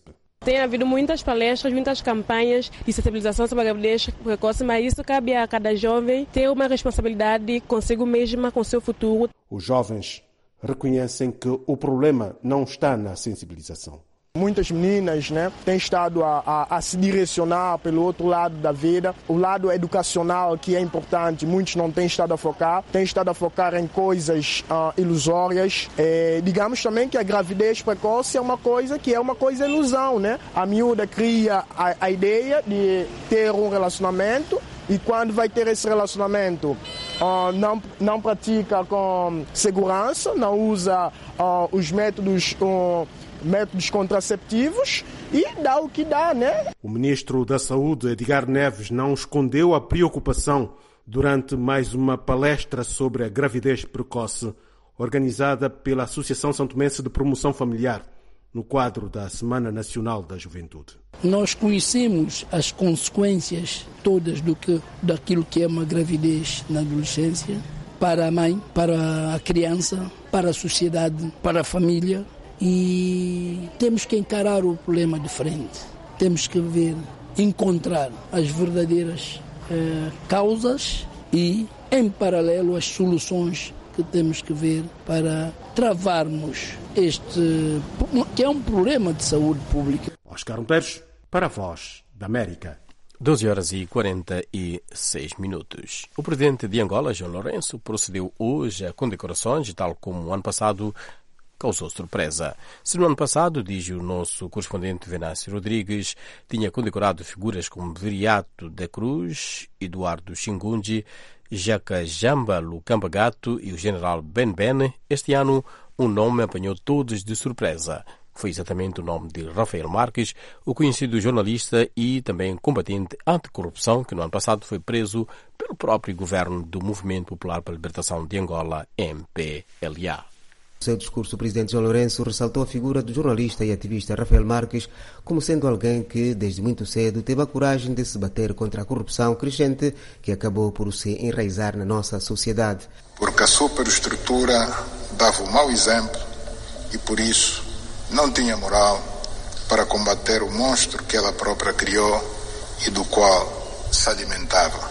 Tem havido muitas palestras, muitas campanhas de sensibilização sobre a gravidez precoce, mas isso cabe a cada jovem ter uma responsabilidade consigo mesma, com seu futuro. Os jovens reconhecem que o problema não está na sensibilização. Muitas meninas, têm estado a se direcionar pelo outro lado da vida, o lado educacional, que é importante. Muitos não têm estado a focar, têm estado a focar em coisas ilusórias. Digamos também que a gravidez precoce é uma coisa ilusão, A miúda cria a ideia de ter um relacionamento e quando vai ter esse relacionamento não pratica com segurança, não usa os métodos contraceptivos e dá o que dá, O ministro da Saúde, Edgar Neves, não escondeu a preocupação durante mais uma palestra sobre a gravidez precoce, organizada pela Associação Santomense de Promoção Familiar, no quadro da Semana Nacional da Juventude. Nós conhecemos as consequências todas daquilo que é uma gravidez na adolescência, para a mãe, para a criança, para a sociedade, para a família. E temos que encarar o problema de frente. Temos que encontrar as verdadeiras causas e, em paralelo, as soluções que temos que ver para travarmos este, que é um problema de saúde pública. Oscar Monteiro, para a Voz da América. 12h46. O presidente de Angola, João Lourenço, procedeu hoje a condecorações, tal como o ano passado causou surpresa. Se no ano passado, diz o nosso correspondente Venâncio Rodrigues, tinha condecorado figuras como Viriato da Cruz, Eduardo Xingunji, Jaca Jamba Lucamba Gato e o general Ben Ben, este ano um nome apanhou todos de surpresa. Foi exatamente o nome de Rafael Marques, o conhecido jornalista e também combatente anticorrupção, que no ano passado foi preso pelo próprio governo do Movimento Popular para a Libertação de Angola, MPLA. No seu discurso, o presidente João Lourenço ressaltou a figura do jornalista e ativista Rafael Marques como sendo alguém que, desde muito cedo, teve a coragem de se bater contra a corrupção crescente que acabou por se enraizar na nossa sociedade. Porque a superestrutura dava um mau exemplo e, por isso, não tinha moral para combater o monstro que ela própria criou e do qual se alimentava.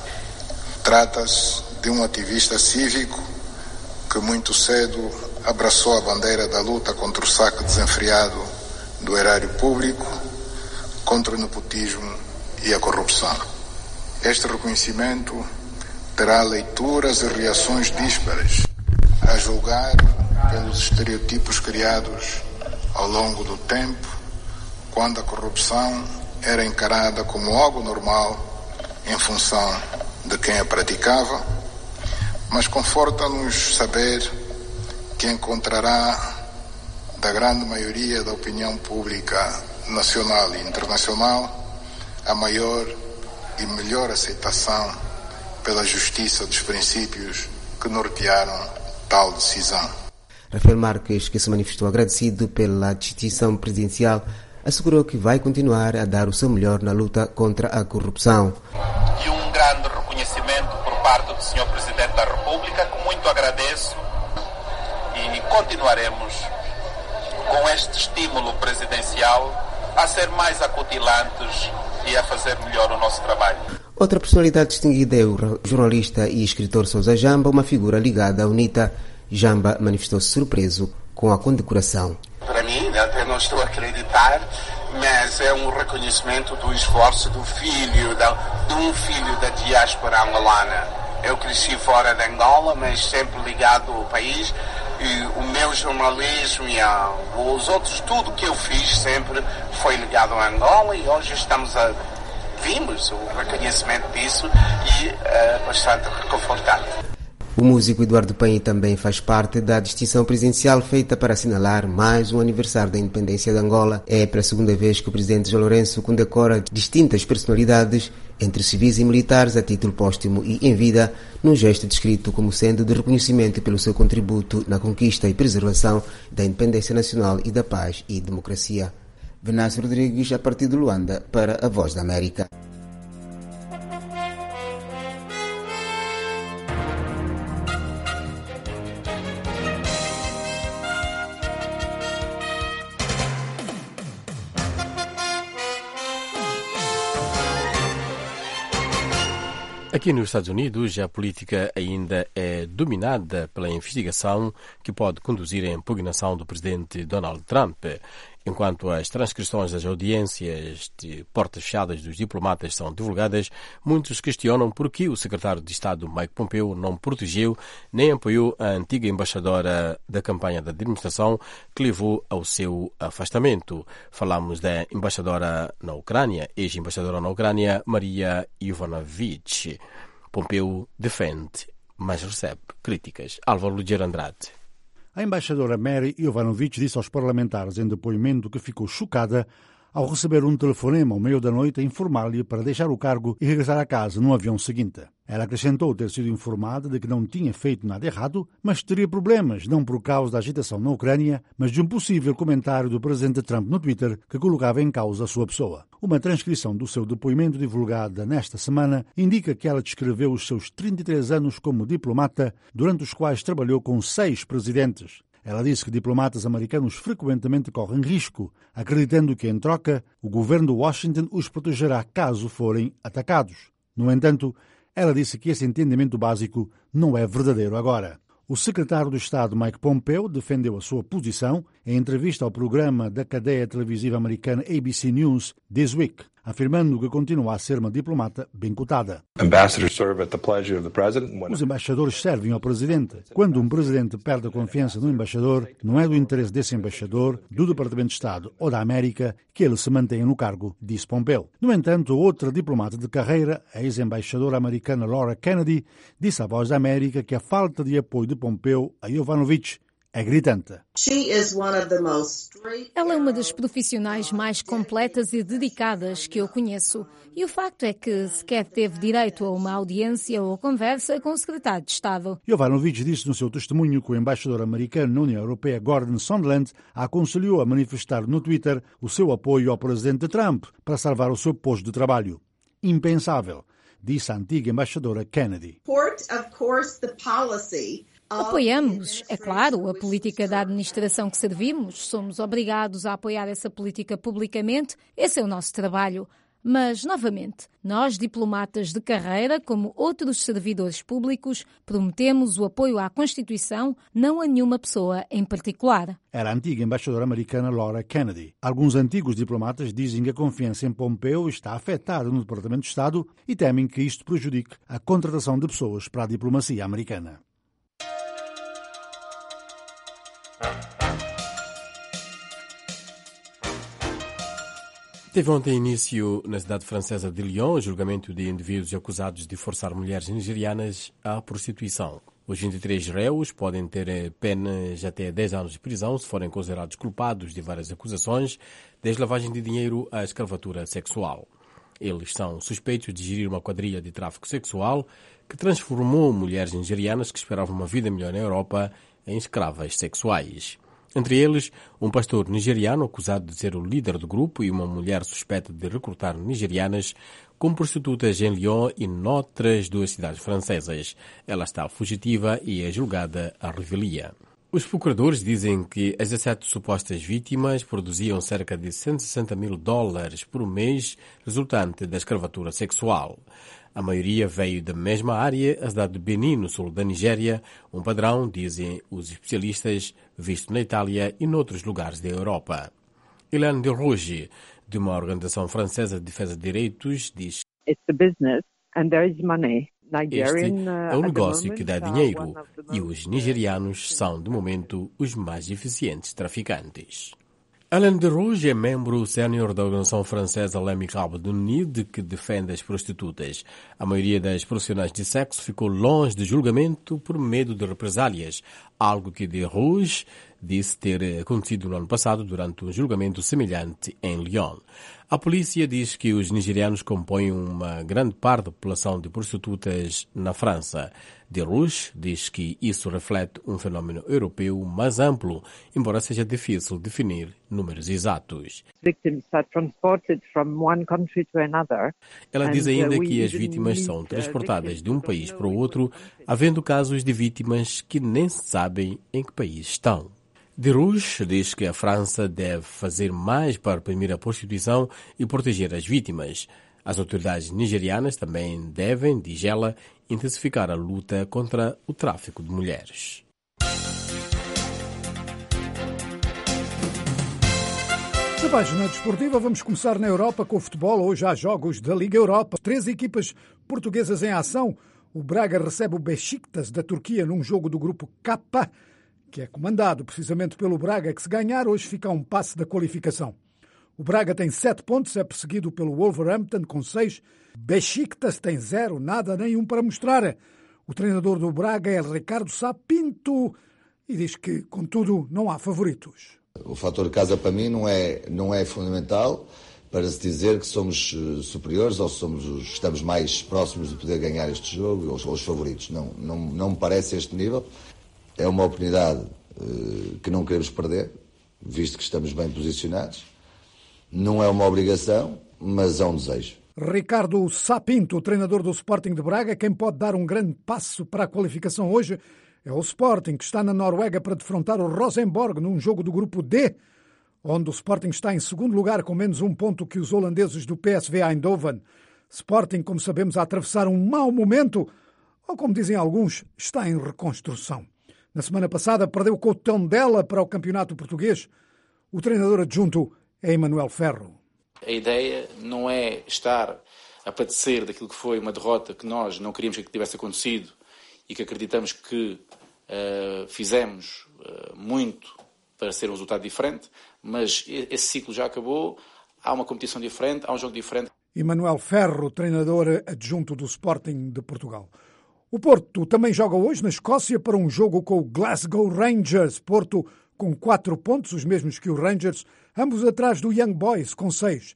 Trata-se de um ativista cívico que muito cedo abraçou a bandeira da luta contra o saque desenfreado do erário público, contra o nepotismo e a corrupção. Este reconhecimento terá leituras e reações díspares, a julgar pelos estereotipos criados ao longo do tempo, quando a corrupção era encarada como algo normal em função de quem a praticava, mas conforta-nos saber que encontrará da grande maioria da opinião pública nacional e internacional a maior e melhor aceitação pela justiça dos princípios que nortearam tal decisão. Rafael Marques, que se manifestou agradecido pela distinção presidencial, assegurou que vai continuar a dar o seu melhor na luta contra a corrupção. E um grande reconhecimento por parte do Sr. Presidente da República, que muito agradeço, e continuaremos com este estímulo presidencial a ser mais acutilantes e a fazer melhor o nosso trabalho. Outra personalidade distinguida é o jornalista e escritor Sousa Jamba, uma figura ligada à UNITA. Jamba manifestou-se surpreso com a condecoração. Para mim, até não estou a acreditar, mas é um reconhecimento do esforço do filho, de um filho da diáspora angolana. Eu cresci fora de Angola, mas sempre ligado ao país. E o meu jornalismo e os outros, tudo que eu fiz sempre foi ligado a Angola e hoje vimos o reconhecimento disso e bastante reconfortante. O músico Eduardo Paim também faz parte da distinção presidencial feita para assinalar mais um aniversário da independência de Angola. É pela segunda vez que o presidente João Lourenço condecora distintas personalidades, entre civis e militares, a título póstumo e em vida, num gesto descrito como sendo de reconhecimento pelo seu contributo na conquista e preservação da independência nacional e da paz e democracia. Venâncio Rodrigues, a partir de Luanda, para a Voz da América. Aqui nos Estados Unidos, a política ainda é dominada pela investigação que pode conduzir à impugnação do presidente Donald Trump. Enquanto as transcrições das audiências de portas fechadas dos diplomatas são divulgadas, muitos questionam por que o secretário de Estado Mike Pompeo não protegeu nem apoiou a antiga embaixadora da campanha da administração que levou ao seu afastamento. Falamos da embaixadora na Ucrânia, ex-embaixadora na Ucrânia, Maria Yovanovitch. Pompeo defende, mas recebe críticas. Álvaro Ligeiro Andrade. A embaixadora Mary Yovanovitch disse aos parlamentares em depoimento que ficou chocada ao receber um telefonema ao meio da noite a informar-lhe para deixar o cargo e regressar a casa no avião seguinte. Ela acrescentou ter sido informada de que não tinha feito nada errado, mas teria problemas, não por causa da agitação na Ucrânia, mas de um possível comentário do presidente Trump no Twitter que colocava em causa a sua pessoa. Uma transcrição do seu depoimento divulgada nesta semana indica que ela descreveu os seus 33 anos como diplomata, durante os quais trabalhou com 6 presidentes. Ela disse que diplomatas americanos frequentemente correm risco, acreditando que, em troca, o governo de Washington os protegerá caso forem atacados. No entanto, ela disse que esse entendimento básico não é verdadeiro agora. O secretário de Estado Mike Pompeo defendeu a sua posição em entrevista ao programa da cadeia televisiva americana ABC News This Week, afirmando que continua a ser uma diplomata bem cotada. Os embaixadores servem ao presidente. Quando um presidente perde a confiança no embaixador, não é do interesse desse embaixador, do Departamento de Estado ou da América que ele se mantenha no cargo, disse Pompeo. No entanto, outra diplomata de carreira, a ex-embaixadora americana Laura Kennedy, disse à Voz da América que a falta de apoio de Pompeo a Yovanovitch é gritante. Ela é uma das profissionais mais completas e dedicadas que eu conheço. E o facto é que sequer teve direito a uma audiência ou conversa com o secretário de Estado. Yovanovitch disse no seu testemunho que o embaixador americano na União Europeia, Gordon Sondland, a aconselhou a manifestar no Twitter o seu apoio ao presidente Trump para salvar o seu posto de trabalho. Impensável, disse a antiga embaixadora Kennedy. Apoiamos, é claro, a política da administração que servimos. Somos obrigados a apoiar essa política publicamente. Esse é o nosso trabalho. Mas, novamente, nós, diplomatas de carreira, como outros servidores públicos, prometemos o apoio à Constituição, não a nenhuma pessoa em particular. Era a antiga embaixadora americana Laura Kennedy. Alguns antigos diplomatas dizem que a confiança em Pompeo está afetada no Departamento de Estado e temem que isto prejudique a contratação de pessoas para a diplomacia americana. Teve ontem início na cidade francesa de Lyon o julgamento de indivíduos acusados de forçar mulheres nigerianas à prostituição. Os 23 réus podem ter penas até 10 anos de prisão se forem considerados culpados de várias acusações, desde lavagem de dinheiro à escravatura sexual. Eles são suspeitos de gerir uma quadrilha de tráfico sexual que transformou mulheres nigerianas que esperavam uma vida melhor na Europa em escravas sexuais. Entre eles, um pastor nigeriano acusado de ser o líder do grupo e uma mulher suspeita de recrutar nigerianas como prostitutas em Lyon e noutras 2 cidades francesas. Ela está fugitiva e é julgada à revelia. Os procuradores dizem que as 17 supostas vítimas produziam cerca de $160.000 por mês resultante da escravatura sexual. A maioria veio da mesma área, a cidade de Benin, no sul da Nigéria, um padrão, dizem os especialistas, visto na Itália e noutros lugares da Europa. Hélène de Rouge, de uma organização francesa de defesa de direitos, diz: It's a business and there is money. Este é um negócio que dá dinheiro e os nigerianos são, de momento, os mais eficientes traficantes. Hélène de Rouge é membro sénior da organização francesa L'Amicale du Nid, que defende as prostitutas. A maioria das profissionais de sexo ficou longe do julgamento por medo de represálias, algo que de Rouge disse ter acontecido no ano passado durante um julgamento semelhante em Lyon. A polícia diz que os nigerianos compõem uma grande parte da população de prostitutas na França. De Rouge diz que isso reflete um fenómeno europeu mais amplo, embora seja difícil definir números exatos. Ela diz ainda que as vítimas são transportadas de um país para o outro, havendo casos de vítimas que nem sabem em que país estão. De Rouge diz que a França deve fazer mais para reprimir a prostituição e proteger as vítimas. As autoridades nigerianas também devem, diz ela, intensificar a luta contra o tráfico de mulheres. Na página desportiva, vamos começar na Europa com o futebol. Hoje há jogos da Liga Europa. 3 equipas portuguesas em ação. O Braga recebe o Beşiktaş da Turquia num jogo do grupo K, que é comandado precisamente pelo Braga, que se ganhar hoje fica a um passe da qualificação. O Braga tem 7 pontos, é perseguido pelo Wolverhampton com 6. Beşiktaş tem 0, nada, nenhum para mostrar. O treinador do Braga é Ricardo Sá Pinto e diz que, contudo, não há favoritos. O fator casa para mim não é fundamental para se dizer que somos superiores ou estamos mais próximos de poder ganhar este jogo ou os favoritos. Não me parece este nível. É uma oportunidade que não queremos perder, visto que estamos bem posicionados. Não é uma obrigação, mas é um desejo. Ricardo Sá Pinto, o treinador do Sporting de Braga, quem pode dar um grande passo para a qualificação hoje é o Sporting, que está na Noruega para defrontar o Rosenborg num jogo do grupo D, onde o Sporting está em segundo lugar com menos 1 ponto que os holandeses do PSV Eindhoven. Sporting, como sabemos, a atravessar um mau momento, ou como dizem alguns, está em reconstrução. Na semana passada perdeu com o Tondela para o campeonato português. O treinador adjunto é Emanuel Ferro. A ideia não é estar a padecer daquilo que foi uma derrota que nós não queríamos que tivesse acontecido e que acreditamos que fizemos muito para ser um resultado diferente, mas esse ciclo já acabou, há uma competição diferente, há um jogo diferente. Emanuel Ferro, treinador adjunto do Sporting de Portugal. O Porto também joga hoje na Escócia para um jogo com o Glasgow Rangers. Porto com 4 pontos, os mesmos que o Rangers, ambos atrás do Young Boys com 6.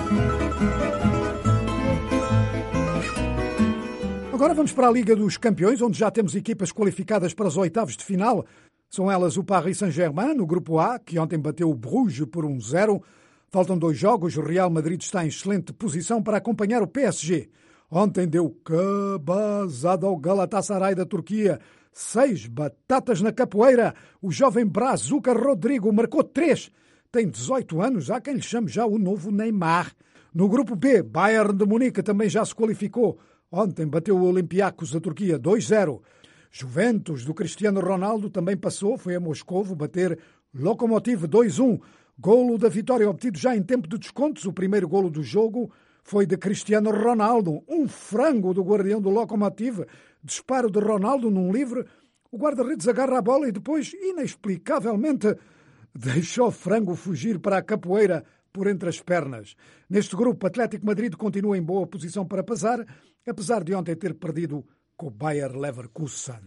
Agora vamos para a Liga dos Campeões, onde já temos equipas qualificadas para os oitavos de final. São elas o Paris Saint-Germain, no grupo A, que ontem bateu o Bruges por 1-0. Faltam 2 jogos, o Real Madrid está em excelente posição para acompanhar o PSG. Ontem deu cabazada ao Galatasaray da Turquia. 6 batatas na capoeira. O jovem Brazuca Rodrigo marcou 3. Tem 18 anos, há quem lhe chame já o novo Neymar. No grupo B, Bayern de Munique também já se qualificou. Ontem bateu o Olympiacos da Turquia 2-0. Juventus do Cristiano Ronaldo também passou, foi a Moscovo bater Lokomotiv 2-1. Golo da vitória obtido já em tempo de descontos. O primeiro golo do jogo foi de Cristiano Ronaldo. Um frango do guardião do Lokomotiv. Disparo de Ronaldo num livre. O guarda-redes agarra a bola e depois, inexplicavelmente, deixou o frango fugir para a capoeira por entre as pernas. Neste grupo, Atlético Madrid continua em boa posição para passar, apesar de ontem ter perdido com o Bayer Leverkusen.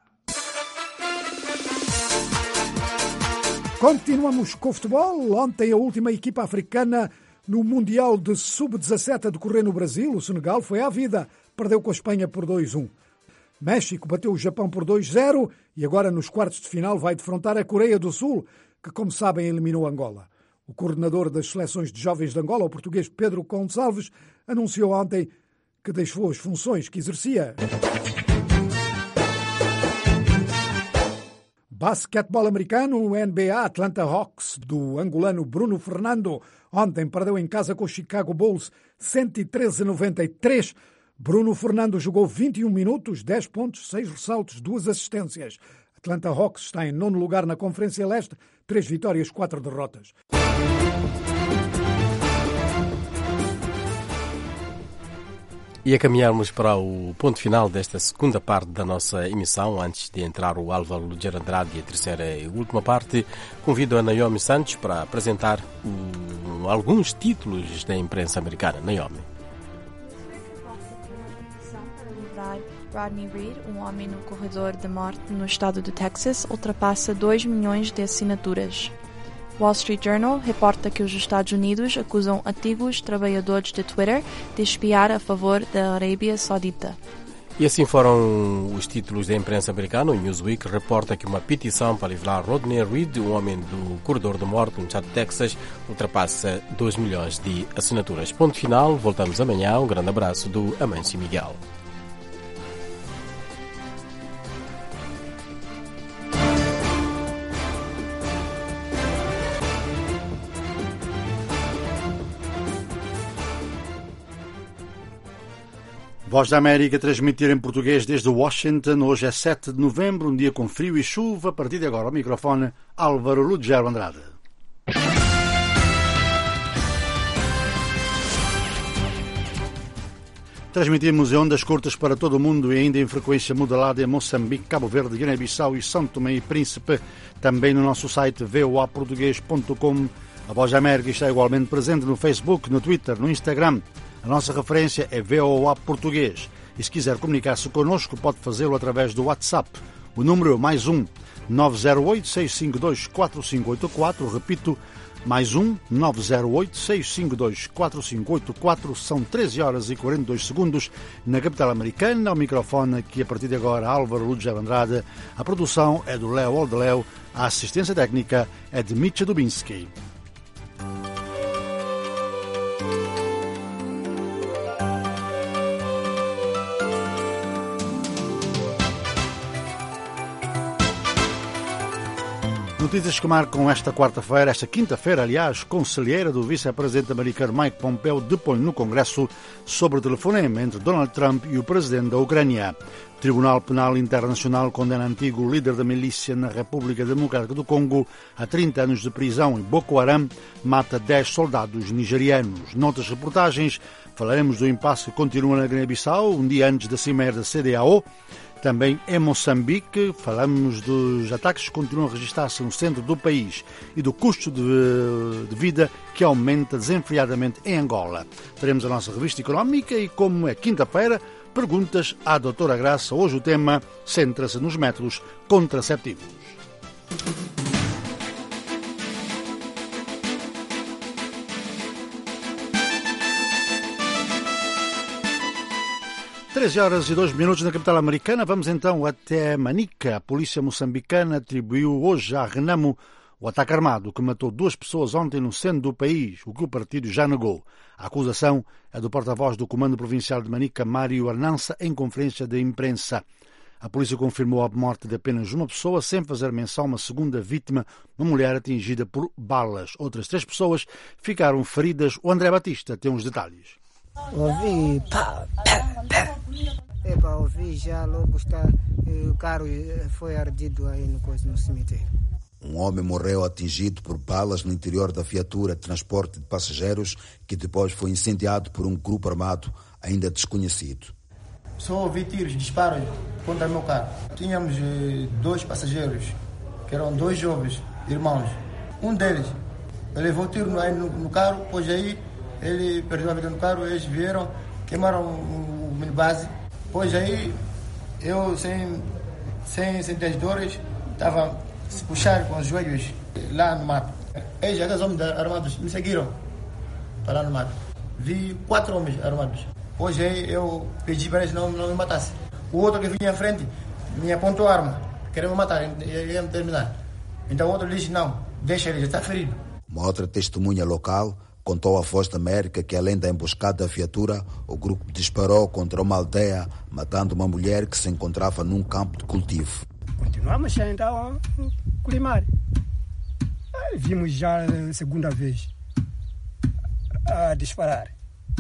Continuamos com o futebol. Ontem a última equipa africana no Mundial de Sub-17 a decorrer no Brasil, o Senegal, foi à vida. Perdeu com a Espanha por 2-1. México bateu o Japão por 2-0 e agora nos quartos de final vai defrontar a Coreia do Sul, que, como sabem, eliminou Angola. O coordenador das seleções de jovens de Angola, o português Pedro Gonçalves, anunciou ontem que deixou as funções que exercia. Basquetebol americano, o NBA, Atlanta Hawks, do angolano Bruno Fernando, ontem perdeu em casa com o Chicago Bulls 113-93. Bruno Fernando jogou 21 minutos, 10 pontos, 6 ressaltos, 2 assistências. Atlanta Hawks está em 9º lugar na Conferência Leste, 3 vitórias, 4 derrotas. E a caminharmos para o ponto final desta segunda parte da nossa emissão, antes de entrar o Álvaro Lugero Andrade e a terceira e última parte, convido a Naomi Santos para apresentar alguns títulos da imprensa americana. Naomi. Rodney Reed, um homem no corredor da morte no estado do Texas, ultrapassa 2 milhões de assinaturas. Wall Street Journal reporta que os Estados Unidos acusam antigos trabalhadores de Twitter de espiar a favor da Arábia Saudita. E assim foram os títulos da imprensa americana. O Newsweek reporta que uma petição para livrar Rodney Reed, um homem do corredor da morte no estado de Texas, ultrapassa 2 milhões de assinaturas. Ponto final, voltamos amanhã. Um grande abraço do Amâncio Miguel. Voz da América transmitir em português desde Washington. Hoje é 7 de novembro, um dia com frio e chuva. A partir de agora, ao microfone, Álvaro Lugero Andrade. Transmitimos em ondas curtas para todo o mundo e ainda em frequência modulada em Moçambique, Cabo Verde, Guiné-Bissau e São Tomé e Príncipe. Também no nosso site voaportuguês.com. A Voz da América está igualmente presente no Facebook, no Twitter, no Instagram. A nossa referência é VOA Português. E se quiser comunicar-se connosco, pode fazê-lo através do WhatsApp. O número é +1 908-652-4584. Repito, +1 908-652-4584. São 13 horas e 42 segundos na capital americana. Ao microfone que a partir de agora Álvaro Lugero Andrade. A produção é do Léo Aldeleu. A assistência técnica é de Mitcha Dubinski. Notícias que marcam esta quinta-feira, aliás, conselheira do vice-presidente americano Mike Pompeo depõe no Congresso sobre o telefonema entre Donald Trump e o presidente da Ucrânia. O Tribunal Penal Internacional condena antigo líder da milícia na República Democrática do Congo a 30 anos de prisão e Boko Haram mata 10 soldados nigerianos. Noutras reportagens, falaremos do impasse que continua na Guiné-Bissau, um dia antes da cimeira da CEDEAO. Também em Moçambique, falamos dos ataques que continuam a registrar-se no centro do país e do custo de vida que aumenta desenfreadamente em Angola. Teremos a nossa revista económica e, como é quinta-feira, perguntas à doutora Graça. Hoje o tema centra-se nos métodos contraceptivos. 13 horas e 2 minutos na capital americana. Vamos então até Manica. A polícia moçambicana atribuiu hoje à Renamo o ataque armado que matou 2 pessoas ontem no centro do país, o que o partido já negou. A acusação é do porta-voz do Comando Provincial de Manica, Mário Arnança, em conferência de imprensa. A polícia confirmou a morte de apenas uma pessoa, sem fazer menção a uma segunda vítima, uma mulher atingida por balas. Outras 3 pessoas ficaram feridas. O André Batista tem os detalhes. Ouvi pá, pá, pá. Ouvi já logo o carro foi ardido aí no cemitério. Um homem morreu atingido por balas no interior da viatura de transporte de passageiros que depois foi incendiado por um grupo armado ainda desconhecido. Só ouvi tiros, disparos contra o meu carro. Tínhamos 2 passageiros, que eram 2 jovens, irmãos. Um deles levou tiro no carro, depois aí ele perdeu a vida no carro, eles vieram, queimaram o minibase. Depois aí eu, sem entendedores, estava a se puxar com os joelhos lá no mato. Eles, aqueles homens armados, me seguiram para lá no mato. Vi 4 homens armados. Hoje aí eu pedi para eles não me matassem. O outro que vinha à frente me apontou a arma, queria me matar, ia me terminar. Então o outro disse, não, deixa ele, já está ferido. Uma outra testemunha local contou à Voz da América que, além da emboscada da viatura, o grupo disparou contra uma aldeia, matando uma mulher que se encontrava num campo de cultivo. Continuamos então a culimar. Vimos já a segunda vez a disparar.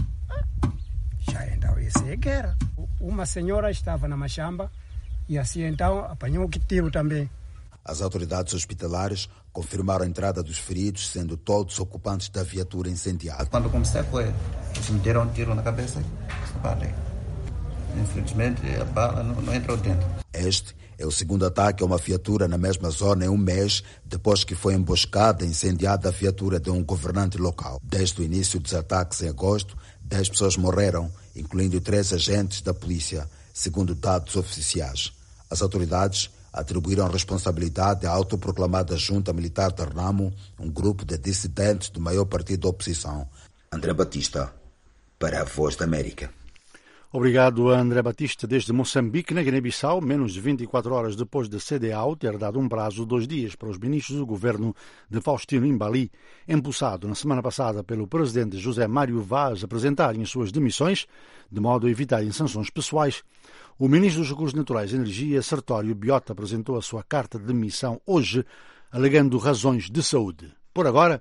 Já então ia ser guerra. Uma senhora estava na machamba e assim então apanhou o tiro também. As autoridades hospitalares confirmaram a entrada dos feridos, sendo todos ocupantes da viatura incendiada. Quando comecei eles me deram um tiro na cabeça. Infelizmente, a bala não entrou dentro. Este é o segundo ataque a uma viatura na mesma zona em um mês, depois que foi emboscada e incendiada a viatura de um governante local. Desde o início dos ataques em agosto, 10 pessoas morreram, incluindo 3 agentes da polícia, segundo dados oficiais. As autoridades atribuíram a responsabilidade à autoproclamada Junta Militar de Renamo, um grupo de dissidentes do maior partido da oposição. André Batista, para a Voz da América. Obrigado, André Batista. Desde Moçambique, na Guiné-Bissau, menos de 24 horas depois da CEDEAO ter dado um prazo de 2 dias para os ministros do governo de Faustino Imbali, empossado na semana passada pelo presidente José Mário Vaz, apresentarem as suas demissões, de modo a evitarem sanções pessoais. O ministro dos Recursos Naturais e Energia, Sertório Biota, apresentou a sua carta de demissão hoje, alegando razões de saúde. Por agora,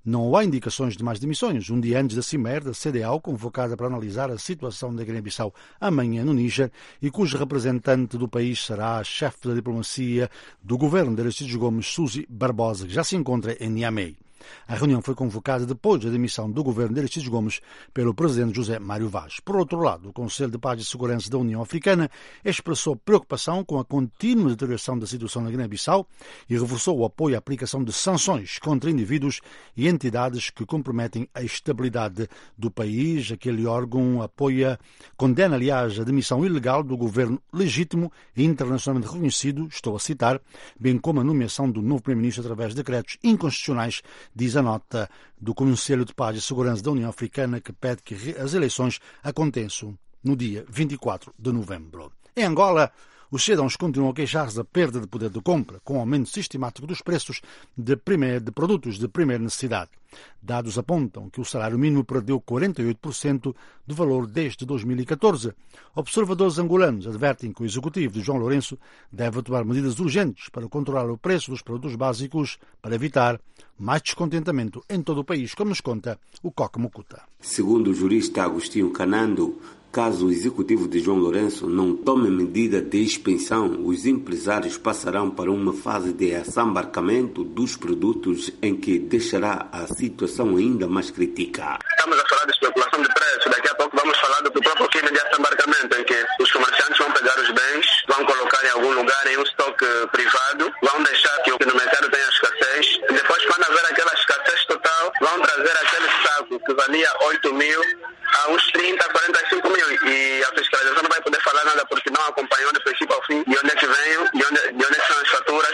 Não há indicações de mais demissões. Um dia antes da cimeira da CEDEAO, convocada para analisar a situação da Guiné-Bissau amanhã no Níger, e cujo representante do país será a chefe da diplomacia do governo de Aristides Gomes, Suzy Barbosa, que já se encontra em Niamey. A reunião foi convocada depois da demissão do governo de Aristides Gomes pelo presidente José Mário Vaz. Por outro lado, o Conselho de Paz e Segurança da União Africana expressou preocupação com a contínua deterioração da situação na Guiné-Bissau e reforçou o apoio à aplicação de sanções contra indivíduos e entidades que comprometem a estabilidade do país. Aquele órgão condena, aliás, a demissão ilegal do governo legítimo e internacionalmente reconhecido, estou a citar, bem como a nomeação do novo primeiro-ministro através de decretos inconstitucionais, diz a nota do Conselho de Paz e Segurança da União Africana, que pede que as eleições aconteçam no dia 24 de novembro. Em Angola, os cidadãos continuam a queixar-se da perda de poder de compra, com o aumento sistemático dos preços de produtos de primeira necessidade. Dados apontam que o salário mínimo perdeu 48% do valor desde 2014. Observadores angolanos advertem que o executivo de João Lourenço deve tomar medidas urgentes para controlar o preço dos produtos básicos para evitar mais descontentamento em todo o país, como nos conta o Coque Mocuta. Segundo o jurista Agostinho Canando, caso o executivo de João Lourenço não tome medida de expensão, os empresários passarão para uma fase de assambarcamento dos produtos em que deixará a situação ainda mais crítica. Estamos a falar de especulação de preço, daqui a pouco vamos falar do próprio crime de assambarcamento, em que os comerciantes vão pegar os bens, vão colocar em algum lugar em um estoque privado, vão deixar que no mercado tenha escassez, e depois, quando haver aquela escassez total, vão trazer aquele saco que valia 8 mil a uns 30, 45 mil, e a fiscalização não vai poder falar nada porque não acompanhou de princípio ao fim de onde é que veio, de onde são as faturas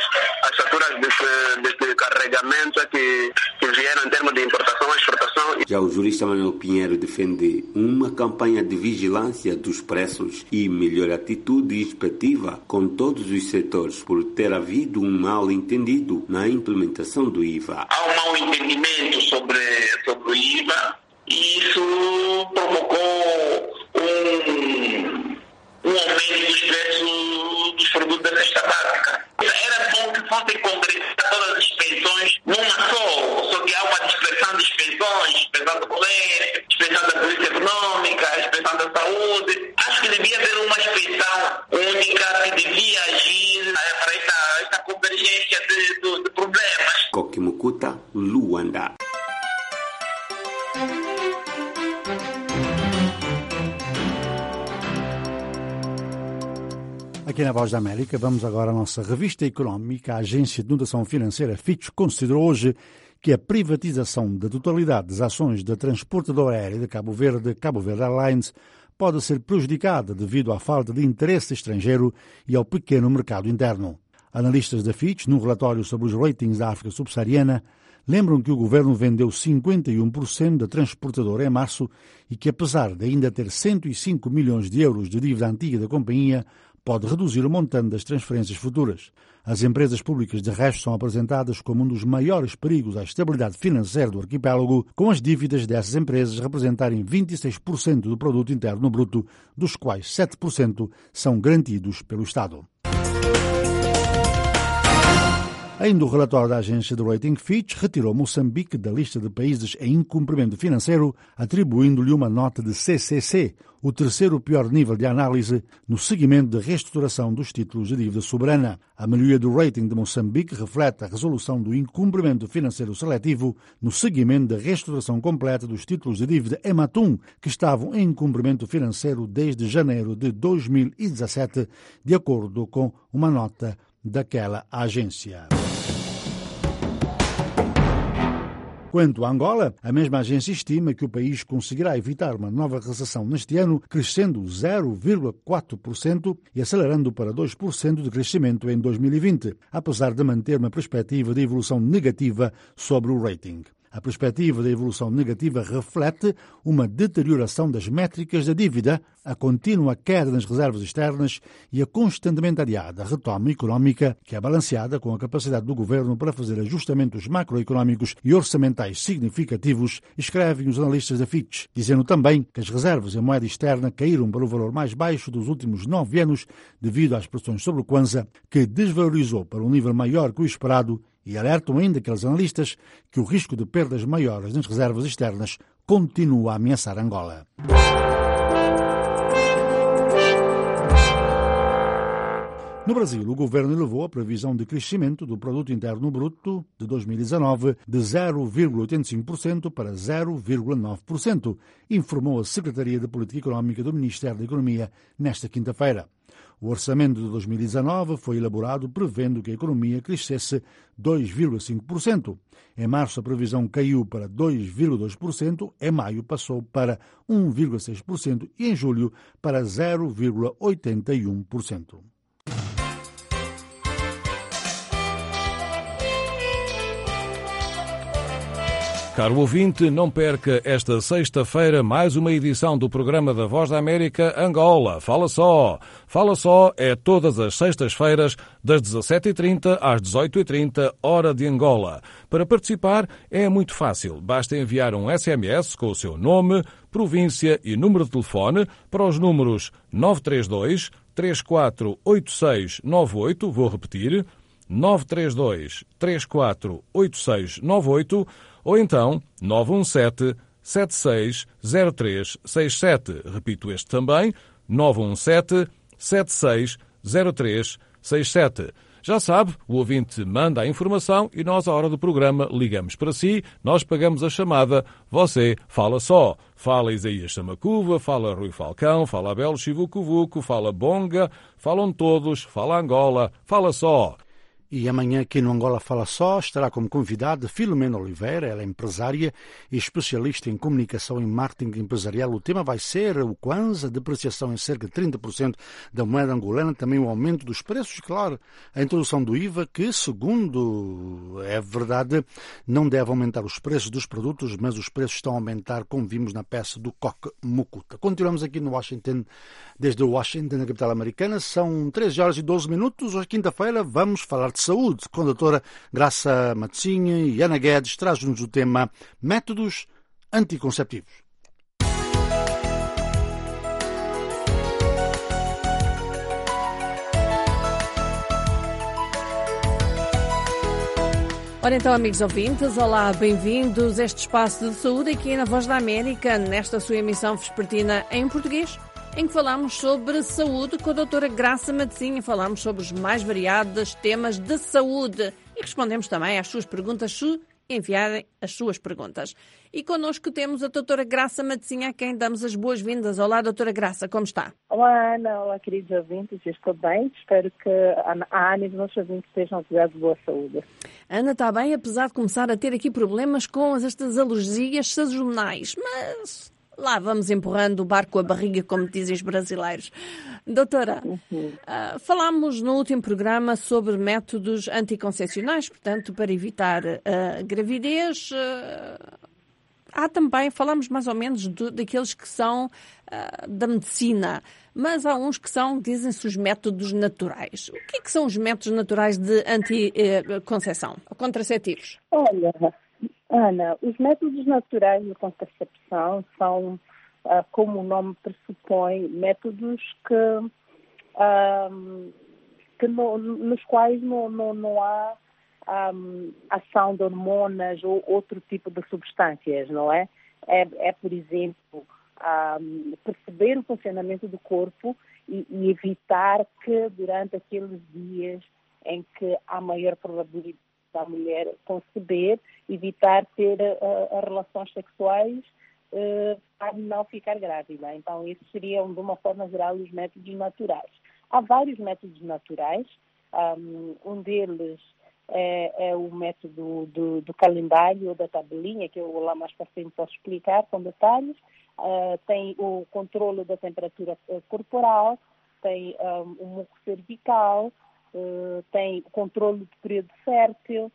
de carregamento que vieram em termos de importação e exportação. Já o jurista Manuel Pinheiro defende uma campanha de vigilância dos preços e melhor atitude inspectiva com todos os setores por ter havido um mal-entendido na implementação do IVA. Há um mal-entendimento sobre o IVA e isso provocou um aumento dos preços dos produtos da cesta básica. Era bom que fossem concretizadas todas as pensões numa só que há uma dispersão de pensões, dispersão do colégio, dispersão da polícia econômica, dispersão da saúde. Acho que devia haver uma inspeção única que devia agir para esta convergência de problemas. Coque Mocuta, Luanda. Aqui na Voz da América, vamos agora à nossa revista económica. A agência de notação financeira Fitch considerou hoje que a privatização da totalidade das ações da transportadora aérea de Cabo Verde Airlines, pode ser prejudicada devido à falta de interesse estrangeiro e ao pequeno mercado interno. Analistas da Fitch, num relatório sobre os ratings da África subsaariana, lembram que o governo vendeu 51% da transportadora em março e que, apesar de ainda ter 105 milhões de euros de dívida antiga da companhia, pode reduzir o montante das transferências futuras. As empresas públicas, de resto, são apresentadas como um dos maiores perigos à estabilidade financeira do arquipélago, com as dívidas dessas empresas representarem 26% do produto interno bruto, dos quais 7% são garantidos pelo Estado. Ainda o relatório da agência de rating Fitch retirou Moçambique da lista de países em incumprimento financeiro, atribuindo-lhe uma nota de CCC, o terceiro pior nível de análise no seguimento de reestruturação dos títulos de dívida soberana. A melhoria do rating de Moçambique reflete a resolução do incumprimento financeiro seletivo no seguimento da reestruturação completa dos títulos de dívida Ematum, que estavam em incumprimento financeiro desde janeiro de 2017, de acordo com uma nota daquela agência. Quanto a Angola, a mesma agência estima que o país conseguirá evitar uma nova recessão neste ano, crescendo 0,4% e acelerando para 2% de crescimento em 2020, apesar de manter uma perspectiva de evolução negativa sobre o rating. A perspectiva da evolução negativa reflete uma deterioração das métricas da dívida, a contínua queda nas reservas externas e a constantemente adiada retoma económica, que é balanceada com a capacidade do governo para fazer ajustamentos macroeconómicos e orçamentais significativos, escrevem os analistas da Fitch, dizendo também que as reservas em moeda externa caíram para o valor mais baixo dos últimos 9 anos devido às pressões sobre o Kwanza, que desvalorizou para um nível maior que o esperado E alertam ainda aqueles analistas que o risco de perdas maiores nas reservas externas continua a ameaçar Angola. No Brasil, o governo elevou a previsão de crescimento do Produto Interno Bruto de 2019 de 0,85% para 0,9%, informou a Secretaria de Política Económica do Ministério da Economia nesta quinta-feira. O orçamento de 2019 foi elaborado prevendo que a economia crescesse 2,5%. Em março, a previsão caiu para 2,2%, em maio passou para 1,6% e em julho para 0,81%. Caro ouvinte, não perca esta sexta-feira mais uma edição do programa da Voz da América Angola. Fala Só! Fala Só é todas as sextas-feiras, das 17h30 às 18h30, hora de Angola. Para participar é muito fácil. Basta enviar um SMS com o seu nome, província e número de telefone para os números 932 348698, vou repetir, 932 348698, ou então 917-760367. Repito este também, 917-760367. Já sabe, o ouvinte manda a informação e nós, à hora do programa, ligamos para si, nós pagamos a chamada, você fala só. Fala Isaías Samacuva, fala Rui Falcão, fala Abel Chivucuvuco, fala Bonga, falam todos, fala Angola, fala só. E amanhã aqui no Angola Fala Só estará como convidada Filomena Oliveira, ela é empresária e especialista em comunicação e marketing empresarial. O tema vai ser o Kwanza, a depreciação em cerca de 30% da moeda angolana, também o aumento dos preços, claro, a introdução do IVA, que, segundo é verdade, não deve aumentar os preços dos produtos, mas os preços estão a aumentar, como vimos na peça do Coque Mucuta. Continuamos aqui no Washington, desde Washington, na capital americana, são 13h12. Hoje, quinta-feira, vamos falar de saúde, com a doutora Graça Matzinha e Ana Guedes, traz-nos o tema métodos anticonceptivos. Ora então, amigos ouvintes, olá, bem-vindos a este espaço de saúde aqui na Voz da América, nesta sua emissão vespertina em português, em que falamos sobre saúde com a doutora Graça Matzinha. Falamos sobre os mais variados temas de saúde e respondemos também às suas perguntas, se enviarem as suas perguntas. E connosco temos a doutora Graça Matzinha, a quem damos as boas-vindas. Olá, doutora Graça, como está? Olá, Ana. Olá, queridos ouvintes. Eu estou bem. Espero que a Ana e os nossos ouvintes estejam de boa saúde. Ana está bem, apesar de começar a ter aqui problemas com estas alergias sazonais, mas lá vamos empurrando o barco a barriga, como dizem os brasileiros. Doutora, falámos no último programa sobre métodos anticoncepcionais, portanto, para evitar a gravidez. Há também, falamos mais ou menos daqueles que são da medicina, mas há uns que são, dizem-se, os métodos naturais. O que é que são os métodos naturais de anticoncepção, contraceptivos? Olha, Ana, os métodos naturais de contracepção são, como o nome pressupõe, métodos nos quais não há ação de hormonas ou outro tipo de substâncias, não é? É por exemplo, perceber o funcionamento do corpo e evitar que durante aqueles dias em que há maior probabilidade da mulher conceber, evitar ter relações sexuais para não ficar grávida. Então, isso seria, de uma forma geral, os métodos naturais. Há vários métodos naturais. Um deles é o método do calendário ou da tabelinha, que eu lá mais para frente posso explicar com detalhes. Tem o controle da temperatura corporal, tem o muco cervical, tem o controle do período fértil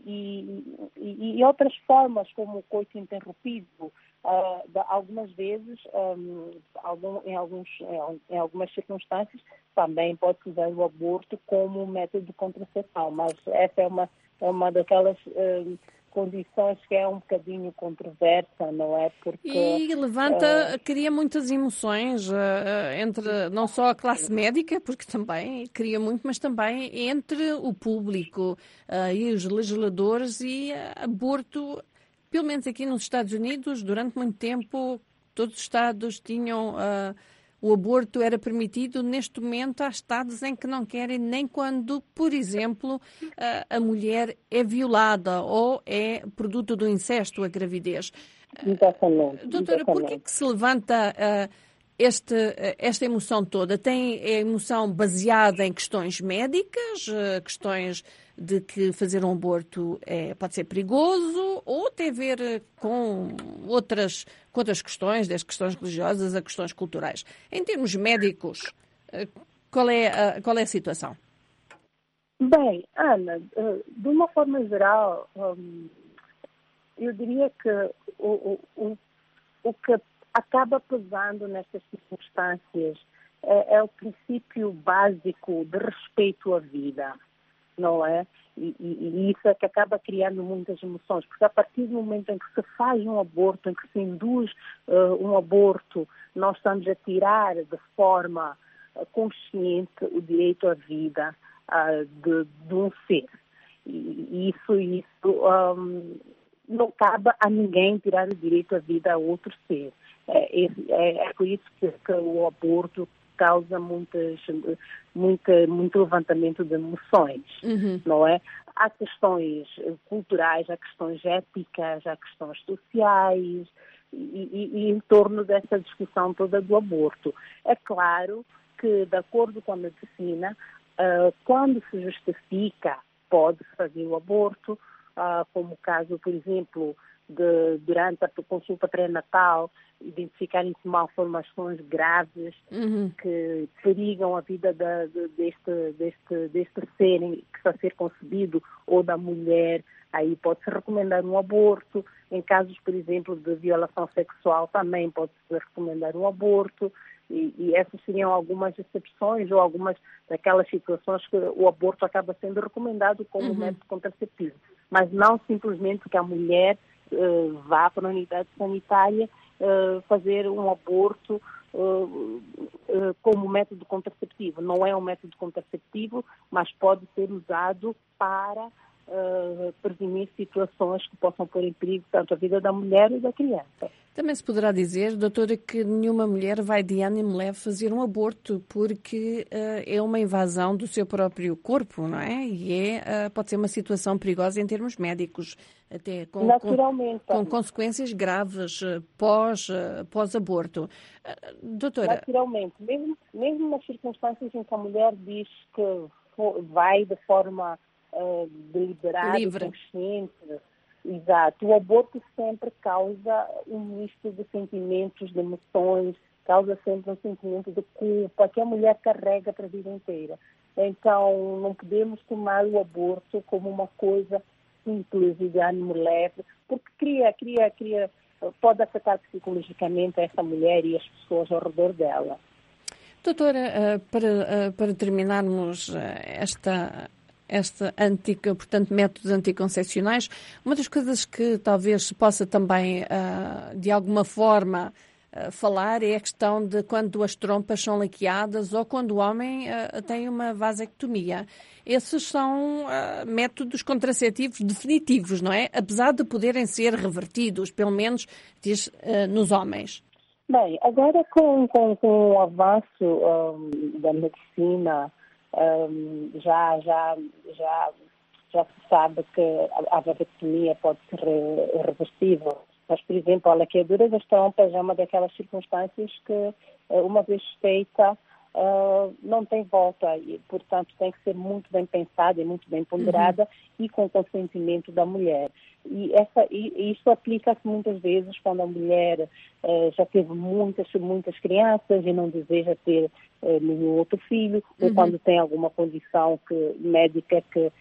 e outras formas, como o coito interrompido. Algumas vezes, em algumas circunstâncias, também pode-se usar o aborto como método de contracepção, mas essa é uma daquelas condições que é um bocadinho controversa, não é? Porque e cria muitas emoções entre não só a classe médica, porque também cria muito, mas também entre o público e os legisladores, e aborto, pelo menos aqui nos Estados Unidos, durante muito tempo, todos os estados tinham... o aborto era permitido. Neste momento há estados em que não querem, nem quando, por exemplo, a mulher é violada ou é produto do incesto, a gravidez. Exatamente. Doutora, por que se levanta esta emoção toda? Tem emoção baseada em questões médicas, questões de que fazer um aborto pode ser perigoso, ou tem a ver com outras questões, desde questões religiosas a questões culturais? Em termos médicos, qual é a situação? Bem, Ana, de uma forma geral, eu diria que o que acaba pesando nestas circunstâncias é o princípio básico de respeito à vida, não é? E isso é que acaba criando muitas emoções, porque a partir do momento em que se faz um aborto, em que se induz um aborto, nós estamos a tirar de forma consciente o direito à vida de um ser. E isso não cabe a ninguém tirar o direito à vida a outro ser. É por isso que o aborto causa muito levantamento de emoções, não é? Há questões culturais, há questões éticas, há questões sociais e em torno dessa discussão toda do aborto. É claro que, de acordo com a medicina, quando se justifica, pode-se fazer o aborto, como o caso, por exemplo, durante a consulta pré-natal, identificarem-se malformações graves que perigam a vida deste ser que está a ser concebido, ou da mulher, aí pode-se recomendar um aborto. Em casos, por exemplo, de violação sexual, também pode-se recomendar um aborto. E essas seriam algumas exceções ou algumas daquelas situações que o aborto acaba sendo recomendado como método contraceptivo. Mas não simplesmente que a mulher vá para a unidade sanitária fazer um aborto como método contraceptivo. Não é um método contraceptivo, mas pode ser usado para prevenir situações que possam pôr em perigo tanto a vida da mulher e da criança. Também se poderá dizer, doutora, que nenhuma mulher vai de ânimo leve fazer um aborto, porque é uma invasão do seu próprio corpo, não é? E pode ser uma situação perigosa em termos médicos, até com consequências graves pós-aborto. Doutora... Naturalmente, mesmo nas circunstâncias em que a mulher diz que vai de forma deliberada, consciente. Exato. O aborto sempre causa um misto de sentimentos, de emoções, causa sempre um sentimento de culpa que a mulher carrega para a vida inteira. Então, não podemos tomar o aborto como uma coisa simples e de ânimo leve, porque pode afetar psicologicamente essa mulher e as pessoas ao redor dela. Doutora, para terminarmos portanto, métodos anticoncepcionais, uma das coisas que talvez se possa também, de alguma forma, falar é a questão de quando as trompas são laqueadas ou quando o homem tem uma vasectomia. Esses são métodos contraceptivos definitivos, não é? Apesar de poderem ser revertidos, pelo menos diz, nos homens. Bem, agora com o avanço da medicina, já se sabe que a vasectomia pode ser reversível. Mas, por exemplo, a laqueadura das trompas é uma daquelas circunstâncias que, uma vez feita, não tem volta e, portanto, tem que ser muito bem pensada e muito bem ponderada e com o consentimento da mulher. E isso aplica-se muitas vezes quando a mulher já teve muitas crianças e não deseja ter nenhum outro filho, ou quando tem alguma condição médica que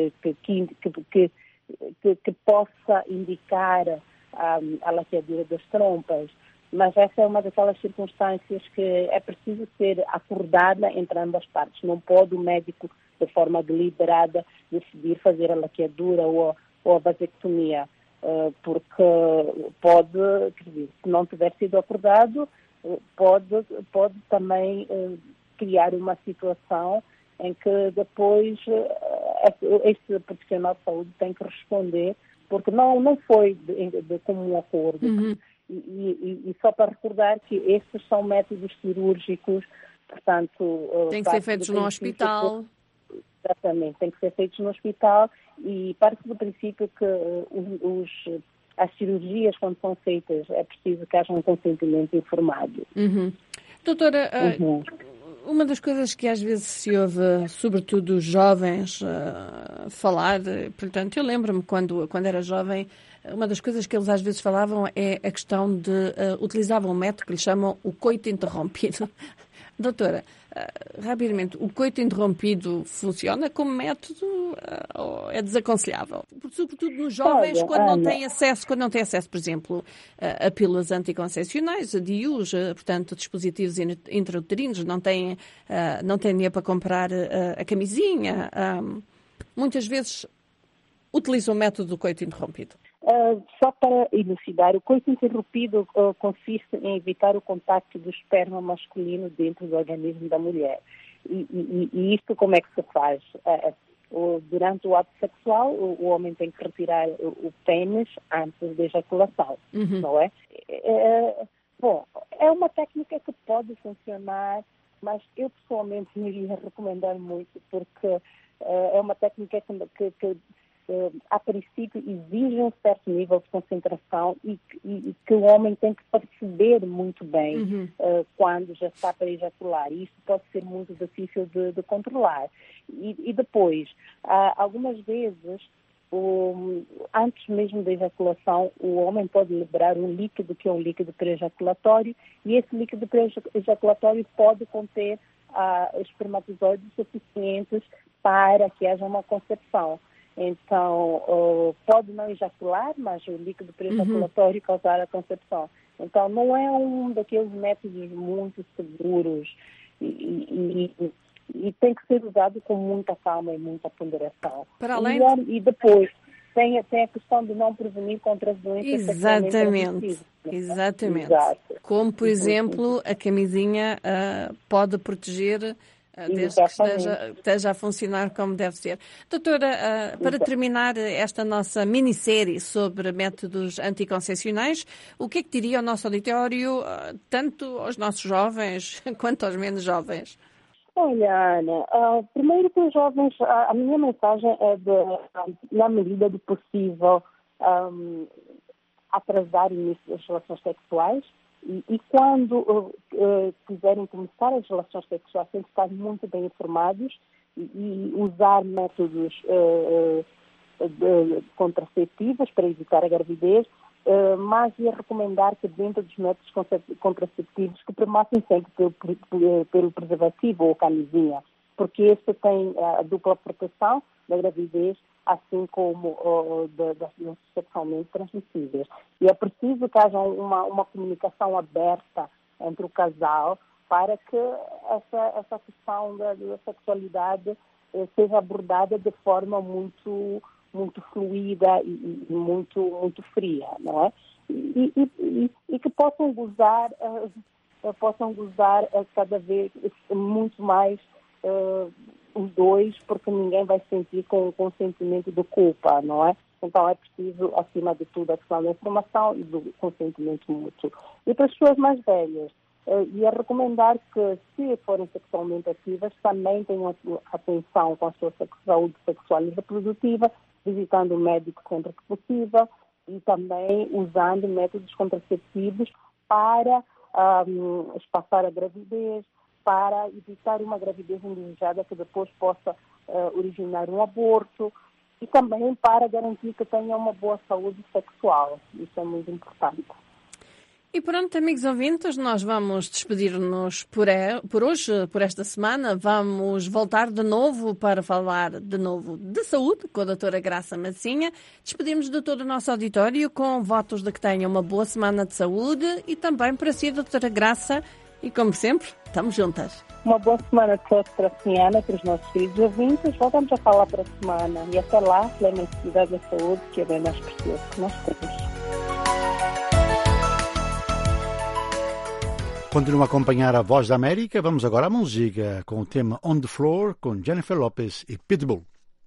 possa indicar a laqueadura das trompas. Mas essa é uma daquelas circunstâncias que é preciso ser acordada entre ambas partes. Não pode o médico, de forma deliberada, decidir fazer a laqueadura ou ou a vasectomia, porque pode, quer dizer, se não tiver sido acordado, pode também criar uma situação em que depois este profissional de saúde tem que responder, porque não foi de comum acordo. E só para recordar que estes são métodos cirúrgicos, portanto... Tem que ser feitos no hospital. Exatamente, tem que ser feitos no hospital e parte do princípio que as cirurgias, quando são feitas, é preciso que haja um consentimento informado. Doutora, uma das coisas que às vezes se ouve, sobretudo os jovens, falar, portanto, eu lembro-me quando era jovem, uma das coisas que eles às vezes falavam é a questão de utilizavam um método que lhe chamam o coito interrompido. Doutora, rapidamente, o coito interrompido funciona como método ou é desaconselhável? Sobretudo nos jovens, quando não têm acesso, por exemplo, a pílulas anticoncepcionais, a DIUs, portanto, dispositivos intrauterinos, não têm dinheiro para comprar a camisinha. Muitas vezes utilizam o método do coito interrompido. Só para elucidar, o coito interrompido consiste em evitar o contacto do esperma masculino dentro do organismo da mulher. E isto como é que se faz? Durante o ato sexual, o homem tem que retirar o pênis antes da ejaculação, não é? Bom, é uma técnica que pode funcionar, mas eu pessoalmente não iria recomendar muito, porque é uma técnica que a princípio exige um certo nível de concentração e que o homem tem que perceber muito bem quando já está para ejacular. E isso pode ser muito difícil de controlar. E depois, algumas vezes, antes mesmo da ejaculação, o homem pode liberar um líquido que é um líquido pré-ejaculatório, e esse líquido pré-ejaculatório pode conter espermatozoides suficientes para que haja uma concepção. Então, pode não ejacular, mas o líquido pré-ejaculatório causar a concepção. Então, não é um daqueles métodos muito seguros e tem que ser usado com muita calma e muita ponderação. Para além e depois, tem a questão de não prevenir contra as doenças sexualmente transmissíveis. Exatamente. Exato. Como, por exemplo, a camisinha pode proteger... desde que esteja a funcionar como deve ser. Doutora, para terminar esta nossa minissérie sobre métodos anticoncepcionais, o que é que diria ao nosso auditório, tanto aos nossos jovens quanto aos menos jovens? Olha, Ana, primeiro que os jovens, a minha mensagem é na medida do possível, atrasar o início das relações sexuais. E quando quiserem começar as relações sexuais, têm que estar muito bem informados e usar métodos contraceptivos para evitar a gravidez, mas ia recomendar que dentro dos métodos contraceptivos que permassem sempre pelo preservativo ou camisinha, porque este tem a dupla proteção da gravidez, assim como das doenças sexualmente transmissíveis. E é preciso que haja uma comunicação aberta entre o casal para que essa questão da sexualidade seja abordada de forma muito fluida e muito fria, não é? E que possam gozar cada vez muito mais os dois, porque ninguém vai sentir com o sentimento de culpa, não é? Então é preciso, acima de tudo, a questão da informação e do consentimento mútuo. E para as pessoas mais velhas, ia recomendar que, se forem sexualmente ativas, também tenham atenção com a sua saúde sexual e reprodutiva, visitando o médico sempre que possível e também usando métodos contraceptivos para espaçar a gravidez, para evitar uma gravidez indesejada que depois possa originar um aborto e também para garantir que tenha uma boa saúde sexual. Isso é muito importante. E pronto, amigos ouvintes, nós vamos despedir-nos por hoje, por esta semana. Vamos voltar de novo para falar de novo de saúde com a doutora Graça Massinha. Despedimos de todo o nosso auditório com votos de que tenham uma boa semana de saúde e também para si, doutora Graça, E como sempre, estamos juntas. Uma boa semana a todos para a senhora, para os nossos queridos ouvintes. Voltamos a falar para a semana. E até lá, lembrem-se de cuidar da saúde, que é bem mais precioso que nós temos. Continua a acompanhar a Voz da América. Vamos agora à música com o tema On the Floor, com Jennifer Lopez e Pitbull.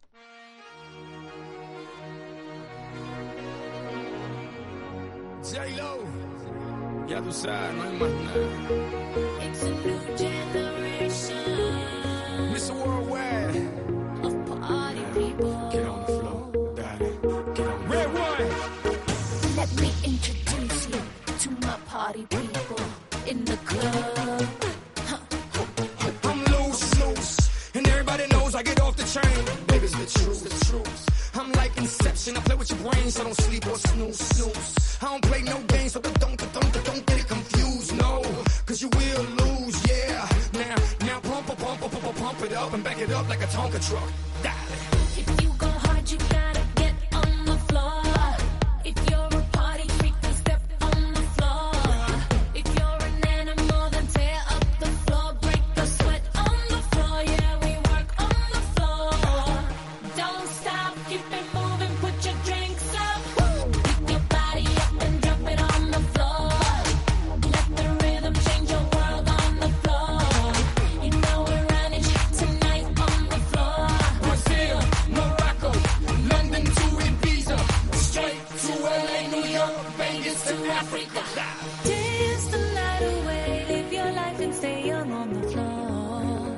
J-Lo, ya tú sabes, no hay más nada. It's a new generation. Mr. Worldwide. Of party people. Get on the floor, daddy. Get on the Red one. Let me introduce you to my party people in the club. I'm loose, and everybody knows I get off the train. Baby's the truth. I'm like Inception, I play with your brain, so don't sleep or snooze. I don't play no games, so don't get it confused, no. Cause you will lose, yeah. Now pump it up and back it up like a Tonka truck. If you go hard, you gotta get on the floor. If you're a party freak, then step on the floor. If you're an animal, then tear up the floor. Break the sweat on the floor, yeah, we work on the floor. Don't stop, keep it moving, put your drinks up. Pick your body up and drop it on the floor. Let the rhythm change your world on the floor. You know we're running tonight on the floor. Brazil, Morocco, London to Ibiza, straight to LA, New York, Vegas to Africa. Dance the night away, live your life and stay young on the floor.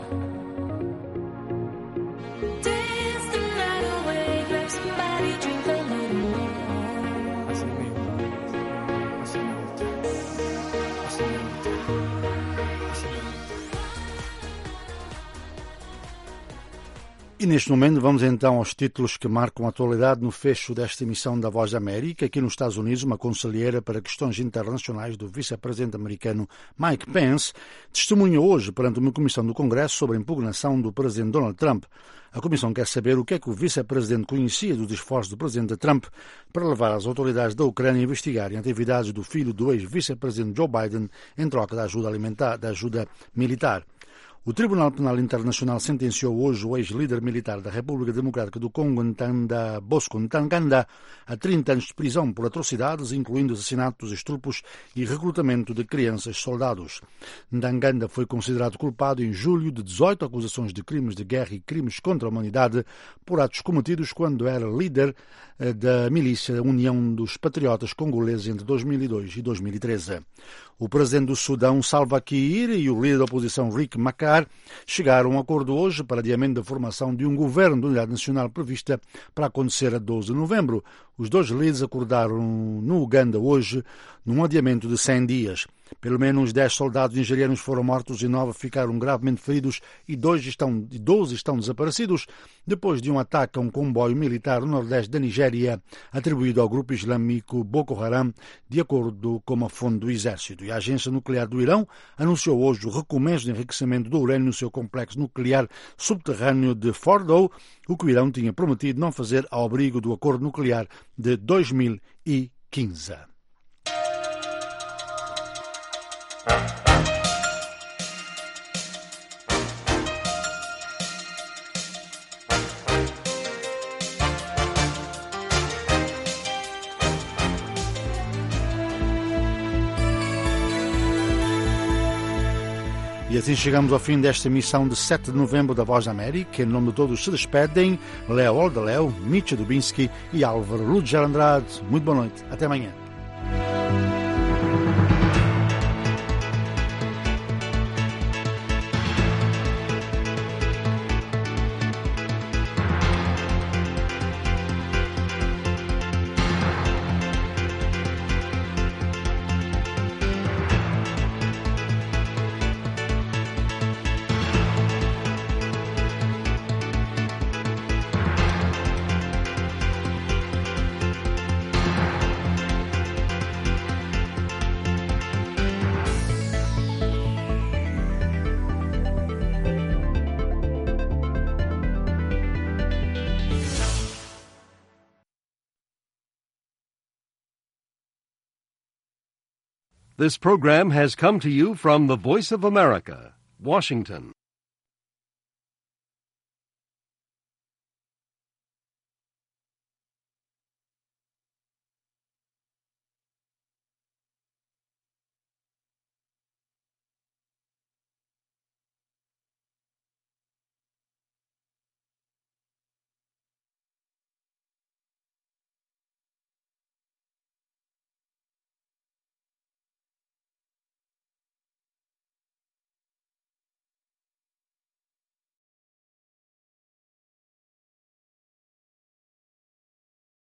Dance the night away, grab somebody, drink a little more. E neste momento vamos então aos títulos que marcam a atualidade no fecho desta emissão da Voz da América. Aqui nos Estados Unidos, uma conselheira para questões internacionais do vice-presidente americano Mike Pence testemunha hoje perante uma comissão do Congresso sobre a impugnação do presidente Donald Trump. A comissão quer saber o que é que o vice-presidente conhecia dos esforços do presidente Trump para levar as autoridades da Ucrânia a investigarem atividades do filho do ex-vice-presidente Joe Biden em troca da ajuda alimentar, da ajuda militar. O Tribunal Penal Internacional sentenciou hoje o ex-líder militar da República Democrática do Congo, Ntanda Bosco Ntaganda, a 30 anos de prisão por atrocidades, incluindo assassinatos, estupros e recrutamento de crianças-soldados. Ntaganda foi considerado culpado em julho de 18 acusações de crimes de guerra e crimes contra a humanidade por atos cometidos quando era líder da milícia União dos Patriotas Congoleses entre 2002 e 2013. O presidente do Sudão, Salva Kiir, e o líder da oposição, Riek Machar, chegaram a um acordo hoje para adiamento da formação de um governo de unidade nacional prevista para acontecer a 12 de novembro. Os dois líderes acordaram no Uganda hoje num adiamento de 100 dias. Pelo menos 10 soldados nigerianos foram mortos e 9 ficaram gravemente feridos e 12 estão desaparecidos depois de um ataque a um comboio militar no nordeste da Nigéria atribuído ao grupo islâmico Boko Haram, de acordo com uma fonte do exército. E a Agência Nuclear do Irão anunciou hoje o recomeço de enriquecimento do urânio no seu complexo nuclear subterrâneo de Fordow, o que o Irão tinha prometido não fazer ao abrigo do acordo nuclear de 2015. E assim chegamos ao fim desta emissão de 7 de novembro da Voz da América. Em nome de todos se despedem Léo Aldaléu, Mitya Dubinsky e Álvaro Ludger Andrade. Muito boa noite. Até amanhã. This program has come to you from the Voice of America, Washington.